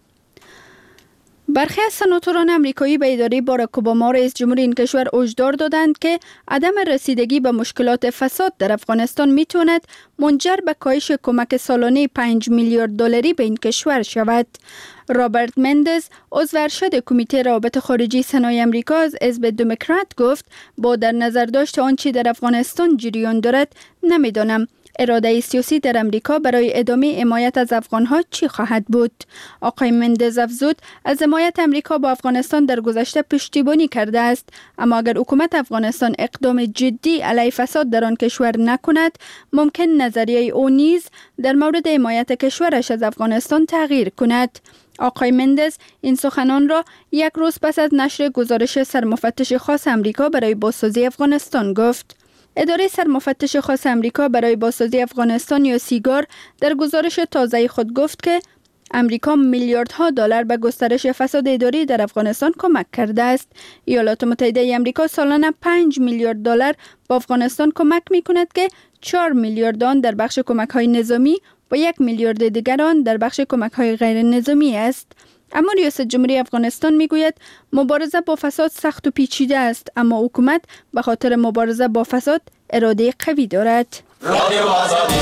برخی از سناتوران امریکایی به اداره باراک اوباما رئیس جمهور این کشور هشدار دادند که عدم رسیدگی به مشکلات فساد در افغانستان میتواند منجر به کاهش کمک سالانه 5 میلیارد دلاری به این کشور شود. رابرت مندز عضو ارشد کمیته روابط خارجی سنای امریکا از حزب دموکرات گفت با در نظر داشت آنچه در افغانستان جریان دارد نمیدانم اراده سیاسی در امریکا برای ادامه حمایت از افغانها چی خواهد بود. آقای مندز افزود از حمایت امریکا با افغانستان در گذشته پشتیبانی کرده است، اما اگر حکومت افغانستان اقدام جدی علیه فساد در آن کشور نکند ممکن نظریه او نیز در مورد حمایت کشورش از افغانستان تغییر کند. آقای مندز این سخنان را یک روز پس از نشر گزارش سرمفتش خاص امریکا برای بازسازی افغانستان گفت. اداره سرمفتش خاص امریکا برای بازسازی افغانستان یا سیگار در گزارش تازه خود گفت که امریکا میلیاردها دلار به گسترش فساد اداری در افغانستان کمک کرده است. ایالات متحده امریکا سالانه 5 میلیارد دلار به افغانستان کمک می کند که 4 میلیارد آن در بخش کمک های نظامی و 1 میلیارد دیگر آن در بخش کمک های غیر نظامی است. اما ریاست جمهوری افغانستان میگوید مبارزه با فساد سخت و پیچیده است، اما حکومت به خاطر مبارزه با فساد اراده قوی دارد.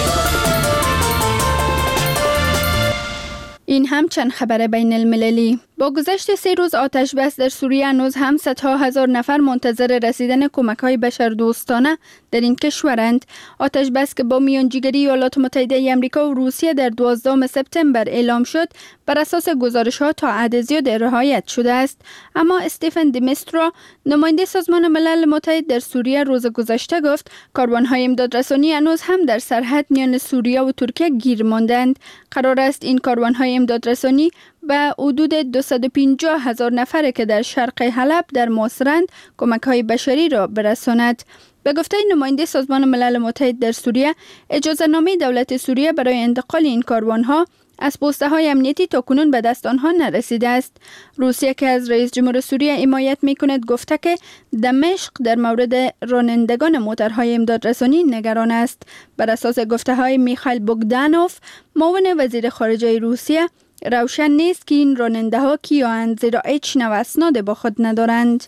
این هم چند خبر بین المللی. با گذشت 3 روز آتش بس در سوریه هنوز هم صدها هزار نفر منتظر رسیدن کمک‌های بشردوستانه در این کشورند. آتش بس که با میانجیگری ایالات متحده آمریکا و روسیه در 12 سپتامبر اعلام شد بر اساس گزارش‌ها تا حد زیاد رعایت شده است، اما استیفن دیمیسترا نماینده سازمان ملل متحد در سوریه روز گذشته گفت کاروان‌های امدادرسانی هنوز هم در سرحد میان سوریه و ترکیه گیر ماندند. قرار است این کاروان‌های امدادرسانی به حدود 250,000 نفر که در شرق حلب در مصرند کمک‌های بشری را برساند. به گفته نماینده سازمان ملل متحد در سوریه، اجازه نامه دولت سوریه برای انتقال این کاروان‌ها از پسته‌های امنیتی تاکنون به دست آنها نرسیده است. روسیه که از رئیس جمهور سوریه حمایت می‌کند گفته که دمشق در مورد رانندگان موترهای امدادرسانی نگران است. بر اساس گفته‌های میخائیل بوگدانوف، معاون وزیر خارجه روسیه، روشن نیست که این راننده‌ها کیاند زیرا هیچ نوع اسناد با خود ندارند.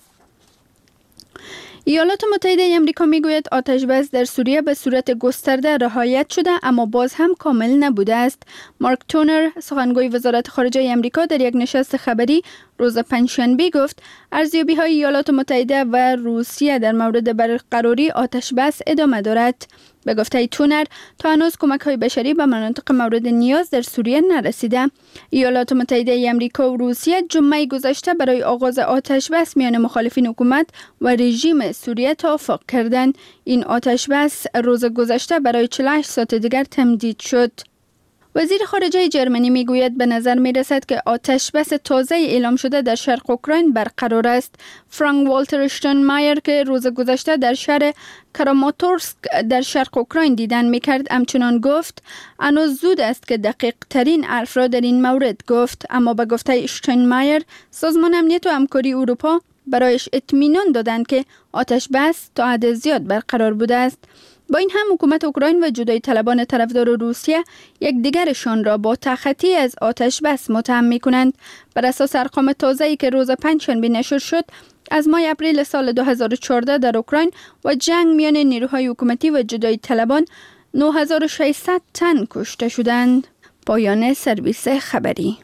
ایالات متحده آمریکا میگوید آتش بس در سوریه به صورت گسترده رعایت شده اما باز هم کامل نبوده است. مارک تونر، سخنگوی وزارت خارجه آمریکا، در یک نشست خبری روز پنجشنبه گفت ارزیابی‌های ایالات متحده و روسیه در مورد برقراری آتش بس ادامه دارد. به گفته تونر، تا هنوز کمک‌های بشری به مناطق مورد نیاز در سوریه نرسیده. ایالات متحده آمریکا و روسیه جمعه گذشته برای آغاز آتش بس میان مخالفین حکومت و رژیم سوریه توافق کردند. این آتش بس روز گذشته برای 48 ساعت دیگر تمدید شد. وزیر خارجه جرمنی میگوید به نظر میرسد که آتش بس تازه اعلام شده در شرق اوکراین برقرار است. فرانک والتر اشتاینمایر که روز گذشته در شهر کراماتورسک در شرق اوکراین دیدن میکرد همچنان گفت هنوز زود است که دقیق ترین حرف را در این مورد گفت، اما به گفته اشتاینمایر سازمان امنیت و همکاری اروپا برایش اطمینان دادند که آتش بس تا حد زیاد برقرار بوده است. با این هم حکومت اوکراین و جدایی طلبان طرفدار روسیه یکدیگرشان را با تخطی از آتش بس متهم می‌کنند. بر اساس ارقام تازه‌ای که روز پنجشنبه نشر شد، از ماه اپریل سال 2014 در اوکراین و جنگ میان نیروهای حکومتی و جدایی طلبان 9600 تن کشته شدند. پایان سرویس خبری.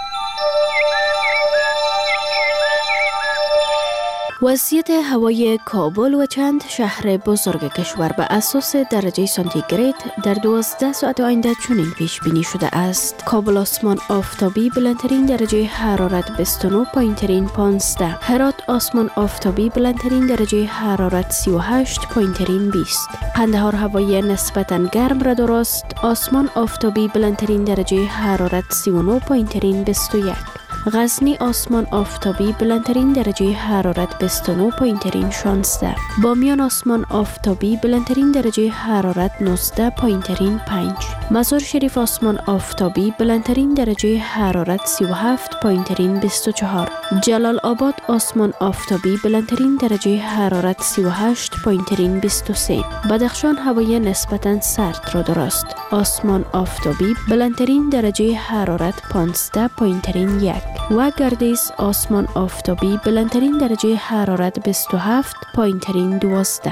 وضعیت هوای کابل و چند شهر بزرگ کشور به اساس درجه سانتیگراد در 12 ساعت آینده چنین پیش بینی شده است. کابل آسمان آفتابی بلندترین درجه حرارت 29، پایینترین 15. هرات آسمان آفتابی بلندترین درجه حرارت 38، پایینترین 20. قندهار هوای نسبتاً گرم را دارست، آسمان آفتابی بلندترین درجه حرارت 39، پایینترین 21. غزنی آسمان آفتابی بلندترین درجه حرارت 29، پایینترین 16. بامیان آسمان آفتابی بلندترین درجه حرارت 19، پایینترین 5. مزار شریف آسمان آفتابی بلندترین درجه حرارت 37، پایینترین 24. جلال آباد آسمان آفتابی بلندترین درجه حرارت 38، پایینترین 23. بدخشان هوای نسبتاً سرد را دارست، آسمان آفتابی بلندترین درجه حرارت 15، پایینترین 1. و گردیس آسمان آفتابی بلندترین درجه حرارت 27، پایینترین 12.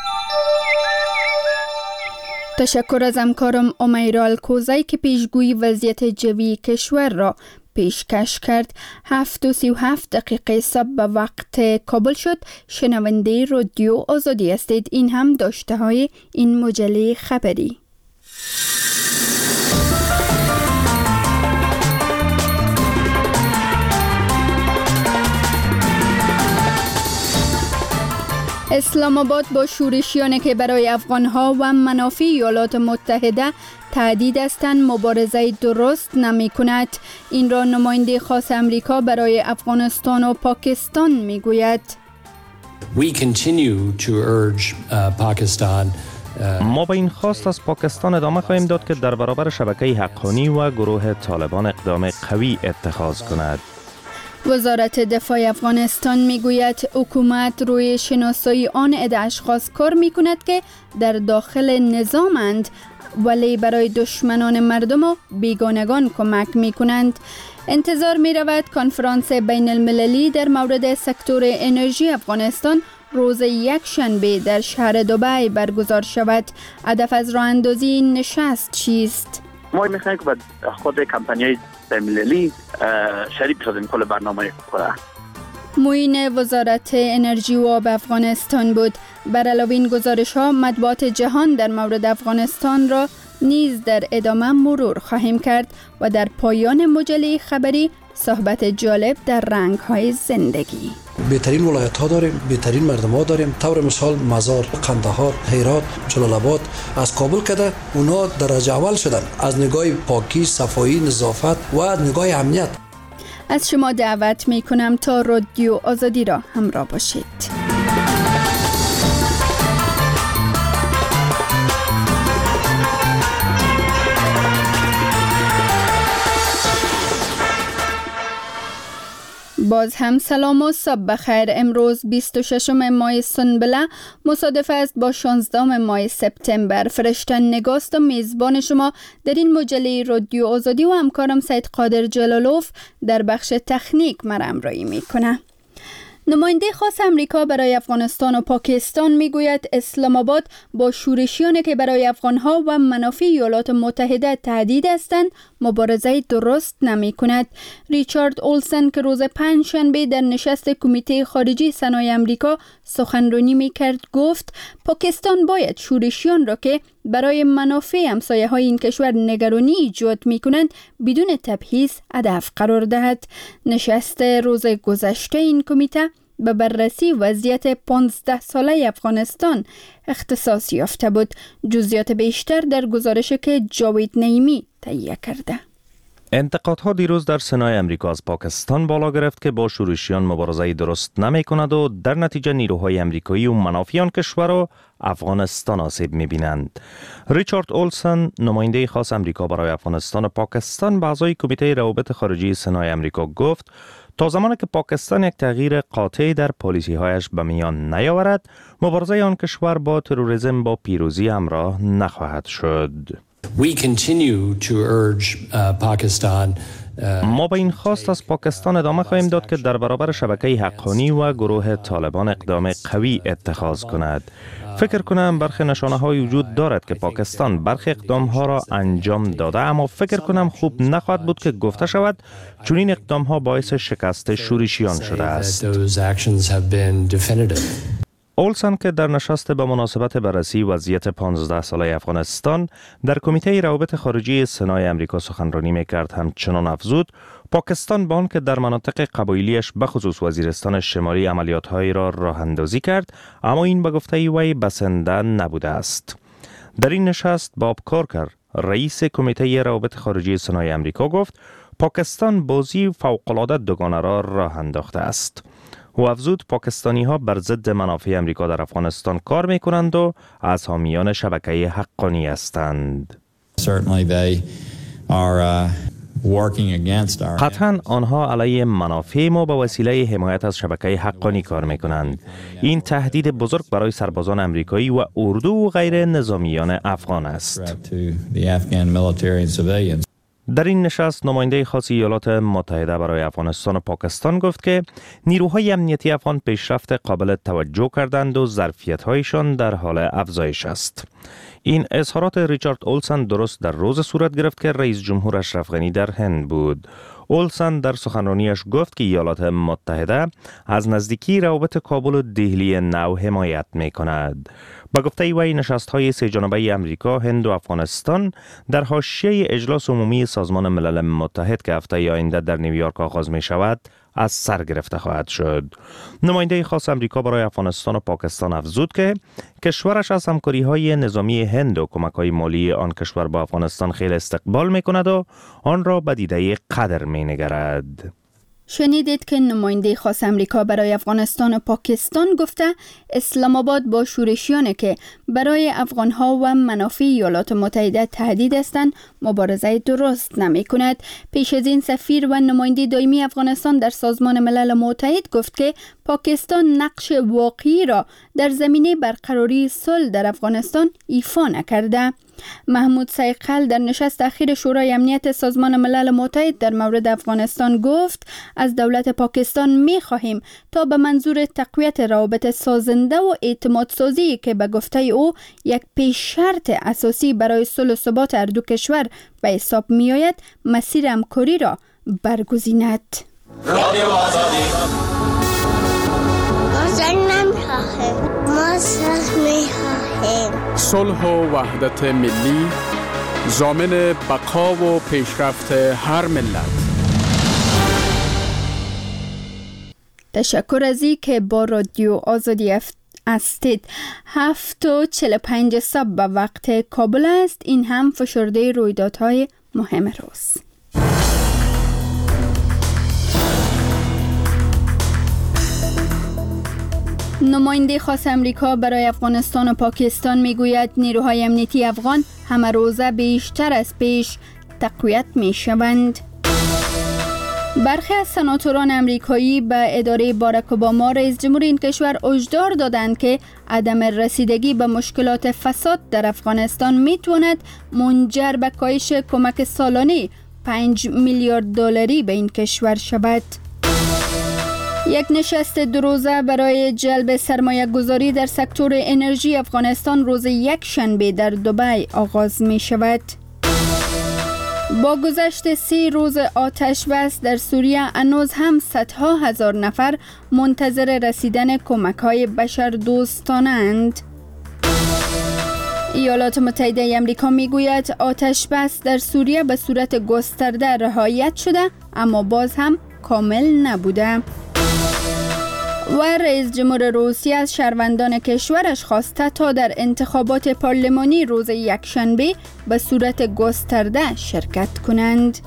تشکر از همکارم امیرا الکوزی که پیشگویی وضعیت جوی کشور را پیشکش کرد. 7:37 صبح به وقت کابل شد. شنونده رادیو آزادی هستید. این هم داشته های این مجله خبری. اسلام آباد با شورشیانی که برای افغانها و منافع ایالات متحده تهدید هستند مبارزه درست نمی کند. این را نماینده خاص امریکا برای افغانستان و پاکستان می گوید. ما به این خواست از پاکستان ادامه خواهیم داد که در برابر شبکه حقانی و گروه طالبان اقدام قوی اتخاذ کند. وزارت دفاع افغانستان میگوید حکومت روی شناسایی آن عده اشخاص کار میکند که در داخل نظامند ولی برای دشمنان مردم و بیگانگان کمک میکنند. انتظار میرود کنفرانس بین المللی در مورد سکتور انرژی افغانستان روز یکشنبه در شهر دبی برگزار شود. هدف از راه اندازی این نشست چیست؟ ما می‌خوایم که خود کمپانی‌های ملی شریک شدیم کل برنامه کره. معین وزارت انرژی و آب افغانستان بود. بر علاوه این گزارش ها مطبوعات جهان در مورد افغانستان را نیز در ادامه مرور خواهیم کرد و در پایان مجله خبری صحبت جالب در رنگ های زندگی. بهترین ولایت ها داریم، بهترین مردم ها داریم. طور مثال مزار، قندهار، هرات، جلال آباد از کابل کده اونا درجه اول شدن از نگاه پاکی، صفایی، نظافت و از نگاه امنیت. از شما دعوت می کنم تا رادیو آزادی را همراه باشید. باز هم سلام و صبح بخیر. امروز 26 ماه سنبله مصادف است با 16 ماه سپتامبر. فرشته نگاست و میزبان شما در این مجله رادیو آزادی و همکارم سید قادر جلالوف در بخش تکنیک مرا همراهی میکنه. نماینده خاص امریکا برای افغانستان و پاکستان میگوید اسلام آباد با شورشیانی که برای افغانها و منافع ایالات متحده تهدید هستند مبارزه درست نمی کند. ریچارد اولسن که روز پنجشنبه در نشست کمیته خارجی سنای امریکا سخنرانی می کرد گفت پاکستان باید شورشیان را که برای منافع همسایه های این کشور نگرانی ایجاد می کنند بدون تبعیض هدف قرار دهد. نشست روز گذشته این کمیته به بررسی وضعیت 15 ساله افغانستان اختصاص یافته بود. جزئیات بیشتر در گزارشی که جاوید نعیمی تهیه کرده. انتقادها دیروز در سنای امریکا از پاکستان بالا گرفت که با شورشیان مبارزه درست نمی کند و در نتیجه نیروهای امریکایی و منافع آن کشور و افغانستان آسیب می بینند. ریچارد اولسن نماینده خاص امریکا برای افغانستان و پاکستان به اعضای کمیته روابط خارجی سنای امریکا گفت تا زمانی که پاکستان یک تغییر قاطع در پالیسی هایش به میان نیاورد مبارزه آن کشور با تروریسم با پیروزی همراه نخواهد شد. We continue to urge Pakistan ما به این خواست از پاکستان ادامه خواهیم داد که در برابر شبکه حقانی و گروه طالبان اقدام قوی اتخاذ کند. فکر کنم برخی نشانه های وجود دارد که پاکستان برخی اقدام ها را انجام داده، اما فکر کنم خوب نخواهد بود که گفته شود چون این اقدام ها باعث شکست شورشیان شده است. اولسن که در نشست به مناسبت بررسی وضعیت 15 ساله افغانستان در کمیته روابط خارجی سنای امریکا سخنرانی میکرد همچنان افزود پاکستان با آنکه در مناطق قبایلیش بخصوص وزیرستان شمالی عملیات‌هایی را راه اندازی کرد اما این به گفته وی بسنده نبوده است. در این نشست باب کارکر رئیس کمیته روابط خارجی سنای امریکا گفت پاکستان بازی فوق‌العاده دوگانه را راه انداخته است. و افزود پاکستانی ها بر ضد منافع امریکا در افغانستان کار می کنند و از حامیان شبکه حقانی هستند. قطعاً آنها علیه منافع ما به وسیله حمایت از شبکه حقانی کار می کنند. این تهدید بزرگ برای سربازان امریکایی و اردو و غیر نظامیان افغان است. در این نشست نماینده خاص ایالات متحده برای افغانستان و پاکستان گفت که نیروهای امنیتی افغان پیشرفت قابل توجه کردند و ظرفیت‌هایشان در حال افزایش است. این اظهارات ریچارد اولسن درست در روز صورت گرفت که رئیس جمهور اشرف غنی در هند بود. اولسن در سخنرانیش گفت که ایالات متحده از نزدیکی روابط کابل و دهلی نو حمایت می کند. با گفته وی نشست‌های سه جانبه امریکا، هند و افغانستان در حاشیه اجلاس عمومی سازمان ملل متحد که هفته آینده در نیویورک آغاز می شود از سر گرفته خواهد شد. نماینده خاص امریکا برای افغانستان و پاکستان افزود که کشورش از همکاری‌های نظامی هند و کمک‌های مالی آن کشور با افغانستان خیلی استقبال می‌کند و آن را به دیده قدر می‌نگرد. شنیدید که نماینده خاص امریکا برای افغانستان و پاکستان گفته اسلام آباد با شورشیانی که برای افغانها و منافع ایالات متحده تهدید هستند مبارزه درست نمی کند. پیش از این سفیر و نماینده دائمی افغانستان در سازمان ملل متحد گفت که پاکستان نقش واقعی را در زمینه برقراری صلح در افغانستان ایفا نکرده. محمود سیقل در نشست اخیر شورای امنیت سازمان ملل متحد در مورد افغانستان گفت از دولت پاکستان می خواهیم تا به منظور تقویت روابط سازنده و اعتماد سازی که به گفته او یک پیش شرط اساسی برای صلح و ثبات هر دو کشور به حساب می آید مسیر همکاری را برگزیند. ما صلح و وحدت ملی ضامن بقا و پیشرفت هر ملت. تشکر از این که با رادیو آزادی هستید. 7:45 صبح به وقت کابل است. این هم فشرده رویدادهای مهم روز. نماینده خاص امریکا برای افغانستان و پاکستان میگوید نیروهای امنیتی افغان همه روزه بیشتر از پیش تقویت می شوند. برخی از سناتوران امریکایی به اداره باراک اوباما رئیس جمهور این کشور هشدار دادند که عدم رسیدگی به مشکلات فساد در افغانستان میتواند منجر به کاهش کمک سالانه 5 میلیارد دلاری به این کشور شود. یک نشست 2 روزه برای جلب سرمایه گذاری در سکتور انرژی افغانستان روز یک شنبه در دبی آغاز می شود. با گذشت 3 روز آتش بس در سوریه هنوز هم صدها هزار نفر منتظر رسیدن کمک‌های بشردوستانه اند. ایالات متحده امریکا میگوید آتش بس در سوریه به صورت گسترده رعایت شده اما باز هم کامل نبوده. و رئیس جمهور روسیه از شهروندان کشورش خواسته تا در انتخابات پارلمانی روز یکشنبه به صورت گسترده شرکت کنند.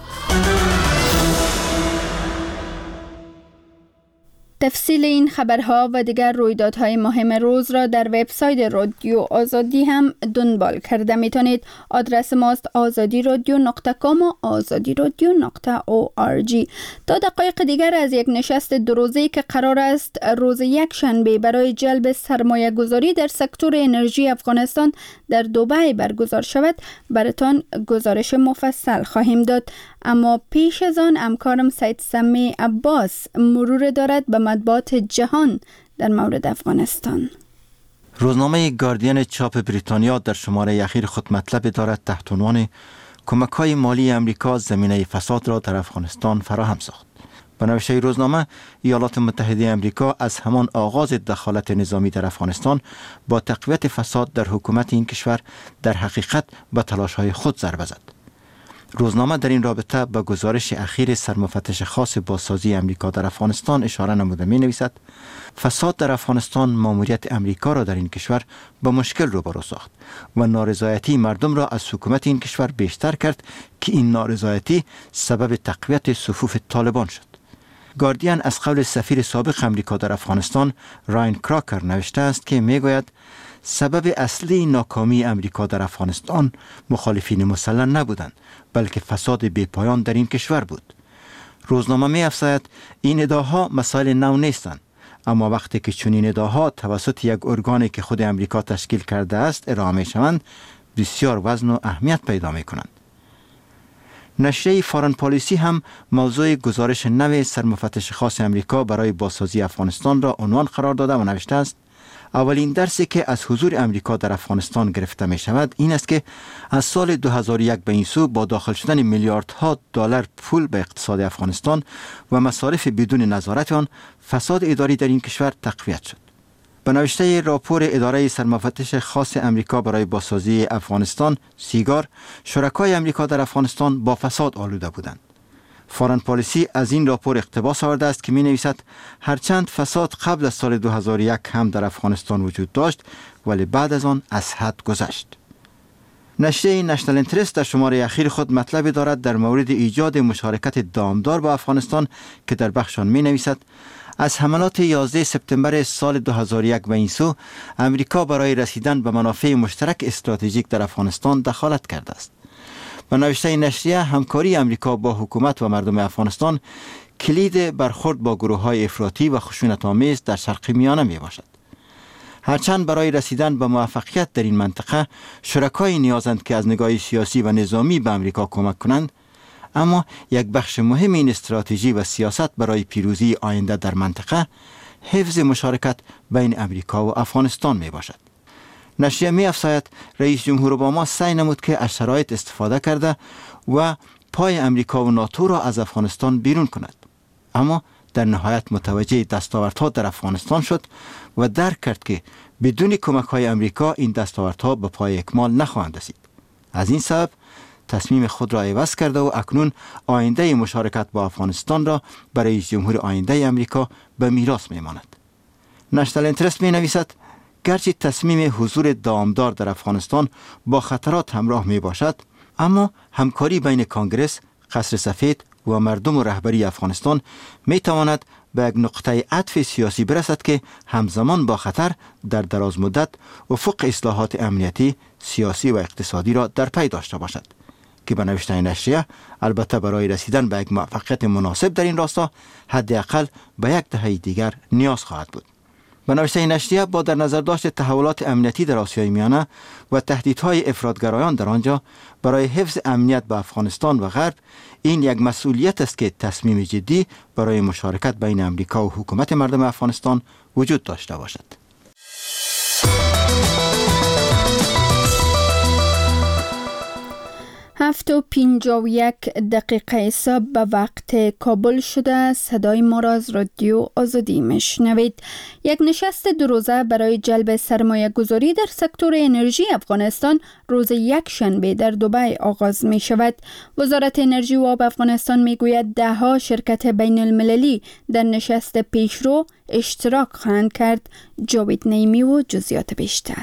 تفصیل این خبرها و دیگر رویدادهای مهم روز را در وبسایت رادیو آزادی هم دنبال کرده میتونید. آدرس ماست azadi.radio.com و azadi.radio.org. تا دقایق دیگر از یک نشست 2 روزه‌ای که قرار است روز یک شنبه برای جلب سرمایه گذاری در سکتور انرژی افغانستان در دبی برگزار شود براتان گزارش مفصل خواهیم داد. اما پیش از آن همکارم سید سمی عباس مرور دارد به مطبوعات جهان در مورد افغانستان. روزنامه گاردین چاپ بریتانیا در شماره اخیر خود مطلب دارد تحت عنوان کمک‌های مالی امریکا زمینه فساد را در افغانستان فراهم ساخت. به نوشته روزنامه ایالات متحده امریکا از همان آغاز دخالت نظامی در افغانستان با تقویت فساد در حکومت این کشور در حقیقت به تلاش‌های خود ضربه زد. روزنامه در این رابطه به گزارش اخیر سرمفتش خاص بازسازی امریکا در افغانستان اشاره نموده می نویسد فساد در افغانستان ماموریت امریکا را در این کشور به مشکل روبرو ساخت و نارضایتی مردم را از حکومت این کشور بیشتر کرد که این نارضایتی سبب تقویت صفوف طالبان شد. گاردین از قول سفیر سابق امریکا در افغانستان راین کراکر نوشته است که می گوید سبب اصلی ناکامی امریکا در افغانستان مخالفین مسلح نبودند بلکه فساد بی‌پایان در این کشور بود. روزنامه می‌افزاید این ادعاها مسائل نو نیستند اما وقتی که چنین ادعاها توسط یک ارگانی که خود امریکا تشکیل کرده است ارائه می‌شوند بسیار وزن و اهمیت پیدا می‌کنند. نشریه فارن پالیسی هم موضوع گزارش نو سرمفتش خاص امریکا برای بازسازی افغانستان را عنوان قرار داده و نوشته است اولین درسی که از حضور امریکا در افغانستان گرفته می شود این است که از سال 2001 به این سو با داخل شدن میلیاردها دلار پول به اقتصاد افغانستان و مصارف بدون نظارت آن فساد اداری در این کشور تقویت شد. به نوشته راپور اداره سرمفتش خاص امریکا برای بازسازی افغانستان سیگار شرکای امریکا در افغانستان با فساد آلوده بودند. فارن پالیسی از این راپور اقتباس آورده است که می نویسد هرچند فساد قبل از سال 2001 هم در افغانستان وجود داشت ولی بعد از آن از حد گذشت. نشریه نشنال اینترست در شماره اخیر خود مطلبی دارد در مورد ایجاد مشارکت دامدار با افغانستان که در بخش آن می نویسد از حملات 11 سپتامبر سال 2001 به این سو امریکا برای رسیدن به منافع مشترک استراتژیک در افغانستان دخالت کرده است. به نوشته نشریه همکاری امریکا با حکومت و مردم افغانستان کلید برخورد با گروه‌های افراطی و خشونت‌آمیز در شرق میانه می باشد. هرچند برای رسیدن به موفقیت در این منطقه شرکای نیازند که از نگاه سیاسی و نظامی به امریکا کمک کنند، اما یک بخش مهم این استراتژی و سیاست برای پیروزی آینده در منطقه حفظ مشارکت بین امریکا و افغانستان می باشد. نشریه می افزاید رئیس جمهور اوباما سعی نمود که از شرایط استفاده کرده و پای امریکا و ناتو را از افغانستان بیرون کند، اما در نهایت متوجه دستاوردها در افغانستان شد و درک کرد که بدون کمک‌های امریکا این دستاوردها به پای اکمال نخواهند رسید. از این سبب تصمیم خود را عوض کرده و اکنون آینده مشارکت با افغانستان را برای رئیس جمهور آینده امریکا به میراث می‌ماند. نشنال اینترست می‌نویسد گرچه تصمیم حضور دامدار در افغانستان با خطرات همراه می باشد، اما همکاری بین کنگره، قصر سفید و مردم و رهبری افغانستان می تواند به یک نقطه عطف سیاسی برسد که همزمان با خطر در دراز مدت افق اصلاحات امنیتی، سیاسی و اقتصادی را در پی داشته باشد که به نوشته نشریه البته برای رسیدن به یک موفقیت مناسب در این راستا حداقل به یک دهه دیگر نیاز خواهد بود. به نوشته نشریه با در نظر داشت تحولات امنیتی در آسیای میانه و تهدیدهای افراطگرایان در آنجا برای حفظ امنیت به افغانستان و غرب، این یک مسئولیت است که تصمیم جدی برای مشارکت بین امریکا و حکومت مردم افغانستان وجود داشته باشد. 7:51 حساب به وقت کابل شده. صدای ما را از رادیو آزادی میشنوید. یک نشست 2 روزه برای جلب سرمایه گذاری در سکتور انرژی افغانستان روز یکشنبه در دبی آغاز می شود. وزارت انرژی و آب افغانستان می گوید 10 شرکت بین المللی در نشست پیشرو اشتراک خواهند کرد. جاوید نعیمی و جزئیات بیشتر.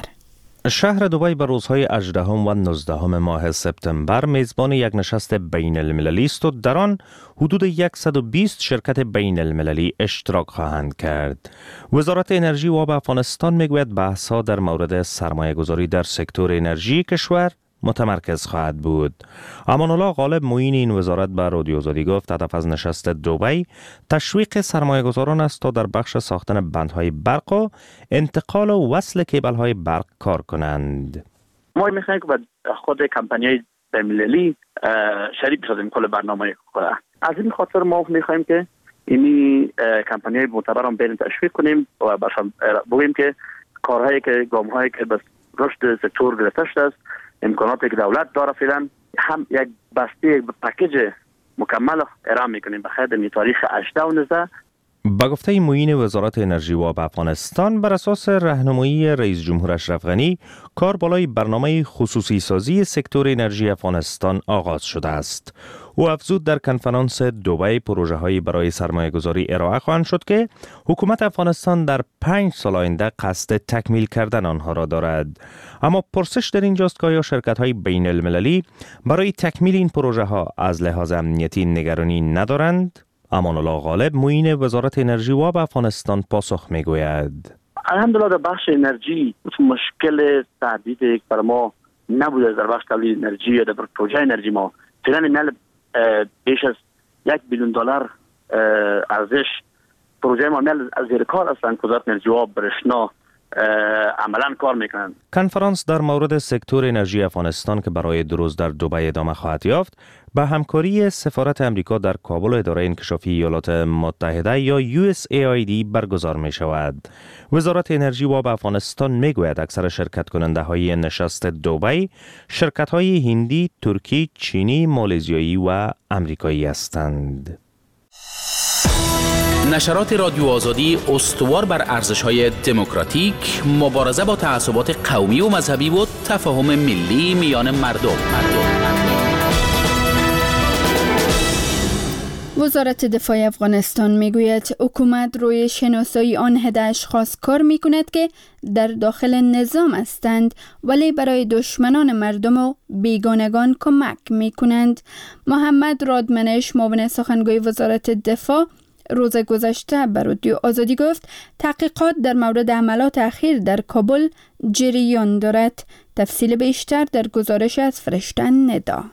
شهر دبی به روزهای 18 و 19 ماه سپتامبر میزبان یک نشست بین المللی است و در آن حدود 120 شرکت بین المللی اشتراک خواهند کرد. وزارت انرژی و آب افغانستان میگوید بحث‌ها در مورد سرمایه گذاری در سکتور انرژی کشور متمرکز خواهد بود. امان الله غالب معین این وزارت به رادیو آزادی گفت هدف از نشست دبی تشویق سرمایه گذاران است تا در بخش ساختن بندهای برق و انتقال و وصل کیبل‌های برق کار کنند. ما می‌خوایم که خود کمپانی‌های بین‌المللی شریک بشیم کل برنامه خود. از این خاطر ما می‌خوایم که این کمپانی‌های معتبر هم بریم تشویق کنیم و برشان بگوییم که کارهایی که گام‌هایی که به رشد سکتور گرفته شده است، امکاناتی که دولت داره فعلا هم یک بسته پکیج مکمل ارائه میکنیم به خاطر تاریخ 18 و 19. با گفته معین وزارت انرژی و آب افغانستان بر اساس راهنمایی رئیس جمهور اشرف غنی کار بالای برنامه خصوصی سازی سکتور انرژی افغانستان آغاز شده است. او افزود در کنفرانس دبی پروژه‌هایی برای سرمایه‌گذاری ارائه خواهند شد که حکومت افغانستان در 5 سال آینده قصد تکمیل کردن آنها را دارد. اما پرسش در اینجاست که آیا شرکت‌های بین المللی برای تکمیل این پروژه‌ها از لحاظ امنیتی نگرانی ندارند؟ امان الله غالب معین وزارت انرژی و آب افغانستان پاسخ میگوید الحمدلله در بخش انرژی مشکل تهدید بر ما نبوده. در بخش تولید انرژی یا در پروژه انرژی ما فعلا مال بیش از $1 بیلیون ارزش پروژه ما مال از زیر کار هستند. وزارت انرژی و آب برشنا عملا کار میکنند. کنفرانس در مورد سکتور انرژی افغانستان که برای 2 روز در دبی ادامه خواهد یافت به همکاری سفارت امریکا در کابل و اداره انکشافی ایالات متحده یا USAID برگزار می شود. وزارت انرژی و آب افغانستان می گوید اکثر شرکت کننده های نشست دبی شرکت های هندی، ترکی، چینی، مالزیایی و امریکایی هستند. نشرات رادیو آزادی استوار بر ارزش‌های دموکراتیک، مبارزه با تعصبات قومی و مذهبی و تفاهم ملی میان مردم. وزارت دفاع افغانستان میگوید حکومت روی شناسایی آن عده اشخاص کار میکند که در داخل نظام هستند ولی برای دشمنان مردم و بیگانگان کمک میکنند. محمد رادمنش معاون سخنگوی وزارت دفاع روز گذشته به رادیو آزادی گفت تحقیقات در مورد حملات اخیر در کابل جریان دارد. تفصیل بیشتر در گزارش از فرشته ندا.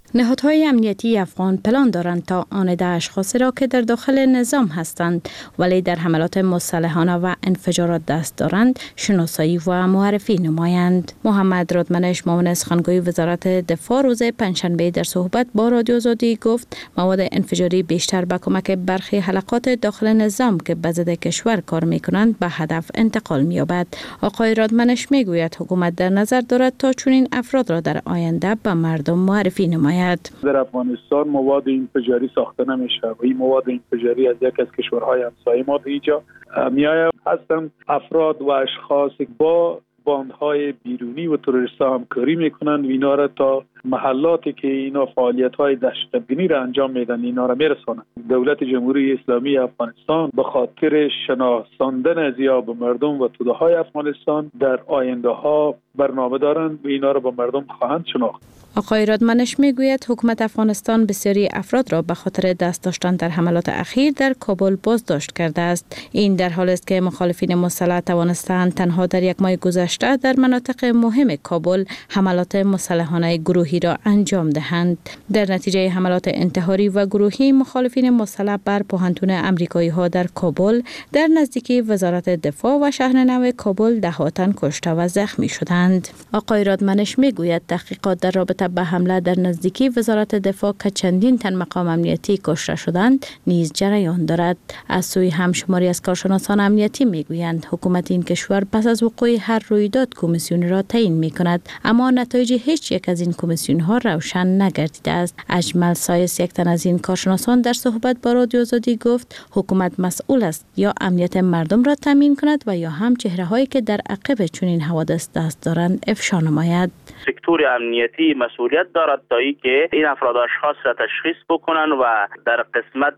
نهادهای امنیتی افغان پلان دارند تا آنده اشخاصی را که در داخل نظام هستند ولی در حملات مسلحانه و انفجارات دست دارند شناسایی و معرفی نمایند. محمد رادمنش معاون سخنگوی وزارت دفاع روز پنجشنبه در صحبت با رادیو آزادی گفت مواد انفجاری بیشتر به کمک برخی حلقات داخل نظام که به ضد کشور کار می‌کنند به هدف انتقال می‌یابد. آقای رادمنش میگوید حکومت در نظر دارد تا چنین افراد را در آینده به مردم معرفی نماید. در افغانستان مواد انفجاری ساخته نمیشه و این مواد انفجاری از یک از کشورهای همسایه ما به اینجا میآید. هستند افراد و اشخاص با باندهای بیرونی و تروریست‌ها همکاری میکنند و اینا را تا محلاتی که اینا فعالیت‌های دهشت‌افکنی را انجام میدن اینا را میرسانند. دولت جمهوری اسلامی افغانستان به خاطر شناساندن از یا به مردم و توده‌های افغانستان در آینده ها برنامه دارند و اینا را به مردم خواهند شناخت. آقای رادمنش میگوید حکومت افغانستان بسیاری افراد را به خاطر دست داشتن در حملات اخیر در کابل بازداشت کرده است. این در حالی است که مخالفین مسلح توانستند تنها در یک ماه گذشته در مناطق مهم کابل حملات مسلحانه گروهی را انجام دهند. در نتیجه حملات انتحاری و گروهی مخالفین مسلح بر پوهنتون امریکایی ها در کابل در نزدیکی وزارت دفاع و شهر نو کابل ده‌ها تن کشته و زخمی شدند. آقای رادمنش میگوید تحقیقات در رابطه به حمله در نزدیکی وزارت دفاع که چندین تن مقام امنیتی کشته شدند نیز جریان دارد. از سوی همشماری از کارشناسان امنیتی میگویند حکومت این کشور پس از وقوع هر رویداد کمیسیون را تعیین میکند اما نتایج هیچ یک از این کمیسیون ها روشن نگردیده است. اجمل سایس یک تن از این کارشناسان در صحبت با رادیو آزادی گفت حکومت مسئول است یا امنیت مردم را تامین کند و یا هم چهره هایی که در عقب چنین حوادث دست دارند افشا نماید. سکتور امنیتی مسئولیت دارد تا اینکه این افراد اشخاص را تشخیص بکنن و در قسمت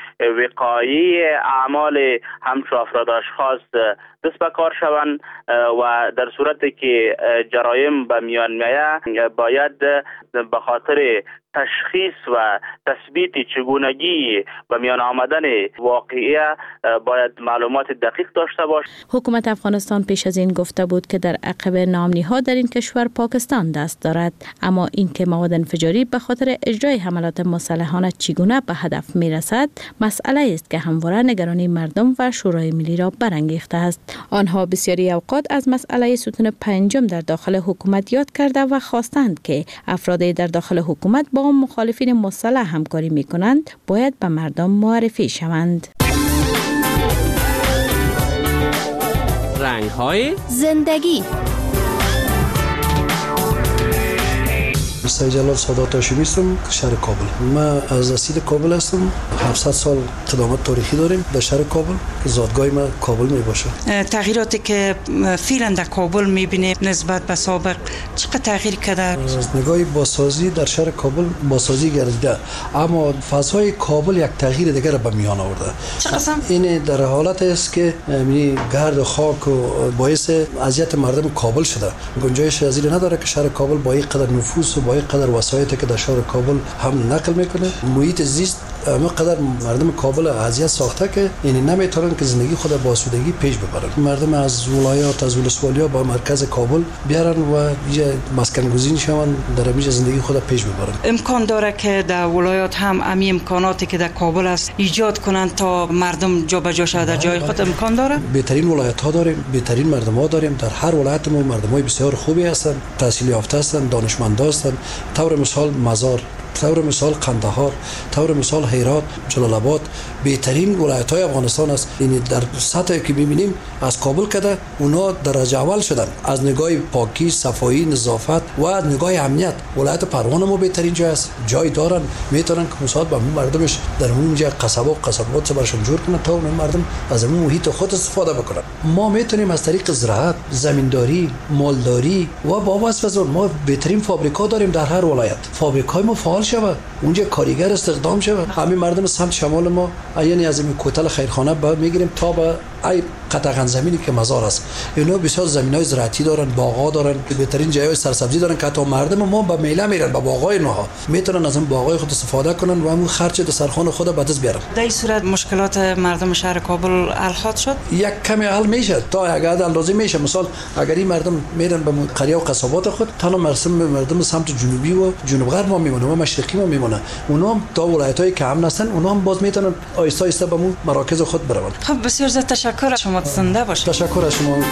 وقایعی اعمال همچو افراد اشخاص دست به کار شوند و در صورتی که جرایم به میان میآید باید به خاطر تشخیص و تثبیت چگونگی و میان آمدن واقعیه باید معلومات دقیق داشته باشد. حکومت افغانستان پیش از این گفته بود که در عقب نامنی‌ها در این کشور پاکستان دست دارد، اما اینکه مواد انفجاری به خاطر اجرای حملات مسلحانه چگونه به هدف میرسد مسئله است که همواره نگرانی مردم و شورای ملی را برانگیخته است. آنها بسیاری اوقات از مسئله ستون پنجم در داخل حکومت یاد کرده و خواستند که افرادی در داخل حکومت با مخالفین مسلح همکاری می‌کنند باید به مردم معرفی شوند. رنگ‌های زندگی. سید جلال سادات هاشمی هستم، شهر کابل. من از اسید کابل هستم. 700 سال قدامت تاریخی داریم در شهر کابل. زادگاه ما کابل می باشه. تغییراتی که فعلا در کابل می‌بینیم نسبت به سابق چقدر تغییر کرده؟ از نگاه بازسازی در شهر کابل بازسازی گردیده، اما فضای کابل یک تغییر دیگر را به میان آورده. این در حالت است که گرد و خاک و باعث اذیت مردم کابل شده. گنجایش از این نداره که شهر کابل با این قدر نفوذ و با این قدر وسایلی که در شهر کابل هم نقل میکنه، محیط زیست قدر مردم کابل اذیت ساخته که یعنی نمیتونن که زندگی خود با آسودگی پیش ببرن. مردم از ولایات از ولسوالیا با مرکز کابل بیارن و یه مسکن گزین شون در اینجا زندگی خود پیش ببرن. امکان داره که در ولایات هم امی امکاناتی که در کابل است ایجاد کنن تا مردم جابجا شه در جای خود؟ امکان داره؟ بهترین ولایت ها داریم، بهترین مردم ها داریم. در هر ولایت ما مردمای بسیار خوبی هستند، تحصیل یافته هستند، دانشمند هستند. طور مثال مزار، طور مثال قندهار، طور مثال هرات، جلال آباد بهترین ولایت‌های افغانستان است. یعنی در سطحی که می‌بینیم از کابل کده اونا درجه اول شدن از نگاه پاکی، صفایی، نظافت و از نگاه امنیت. ولایت پروان ما بهترین جای است، جای دارن میتونن که مساعد به مردمش در اونجا قصبات برشون جور کنن تا اون مردم از اون محیط خود استفاده بکنن. ما میتونیم از طریق زراعت، زمینداری، مالداری و وابسته از ما بهترین فابریکا داریم در هر ولایت. فابریکای ما فعال شود، اونجا کارگر استخدام شود. همین مردم سمت شمال ما یعنی از این کوتل خیرخانه بعد میگیریم تا به ای قطعا زمینی که مزار است. اینا بسیار زمینای زراعتی دارن، باغا دارن که بهترین جای سرسبزی دارن که حتی مردم ما به میله میرن به باغای نوها میتونن از اون باغای خود استفاده کنن و همون خرج در سرخانه خود به دست بیارن. در این صورت مشکلات مردم شهر کابل حل خواهد شد؟ یک کمی حل میشه تا اگر لازم میشه. مثلا اگر این مردم میرن به قریه و قصابات خود، تنها مردم سمت جنوبی و جنوب غرب ما میمونه. ما مشرقی ما میمونه. اونا هم تا ولایت‌های که هم هستن اونا هم باز میتونن آیسته آیسته به مراکز خود بروند. خب بسیار زیاد تشکر. شما زنده باشید. تشکر از شما.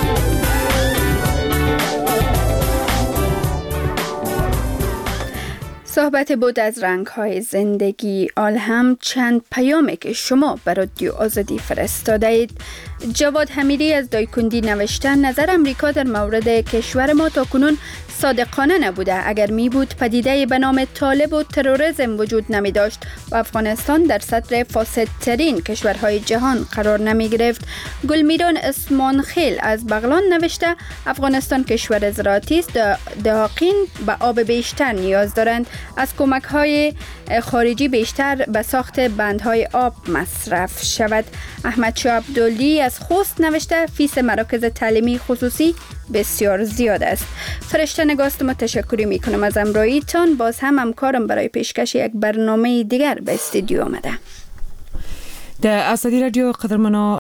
صحبت بود از رنگ‌های زندگی. آل هم چند پیامی که شما بر رادیو آزادی فرستاده اید. جواد حمیدی از دایکندی نوشته نظر امریکا در مورد کشور ما تا کنون صادقانه نبوده. اگر می بود پدیده به نام طالب و تروریسم وجود نمی داشت و افغانستان در صدر فاسدترین کشورهای جهان قرار نمی گرفت. گلمیران اسمان خیل از بغلان نوشته افغانستان کشور زراعتی است. دهاقین به آب بیشتر نیاز دارند. از کمک‌های خارجی بیشتر به ساخت بندهای آب مصرف شود. احمد شاه عبدلی از خوست نوشته فیس مراکز تعلیمی خصوصی بسیار زیاد است. فرشته نگاست ما تشکری میکنم از امراییتان. باز هم همکارم برای پیشکش یک برنامه دیگر به استودیو آمده. د آزادی رادیو قدرمنو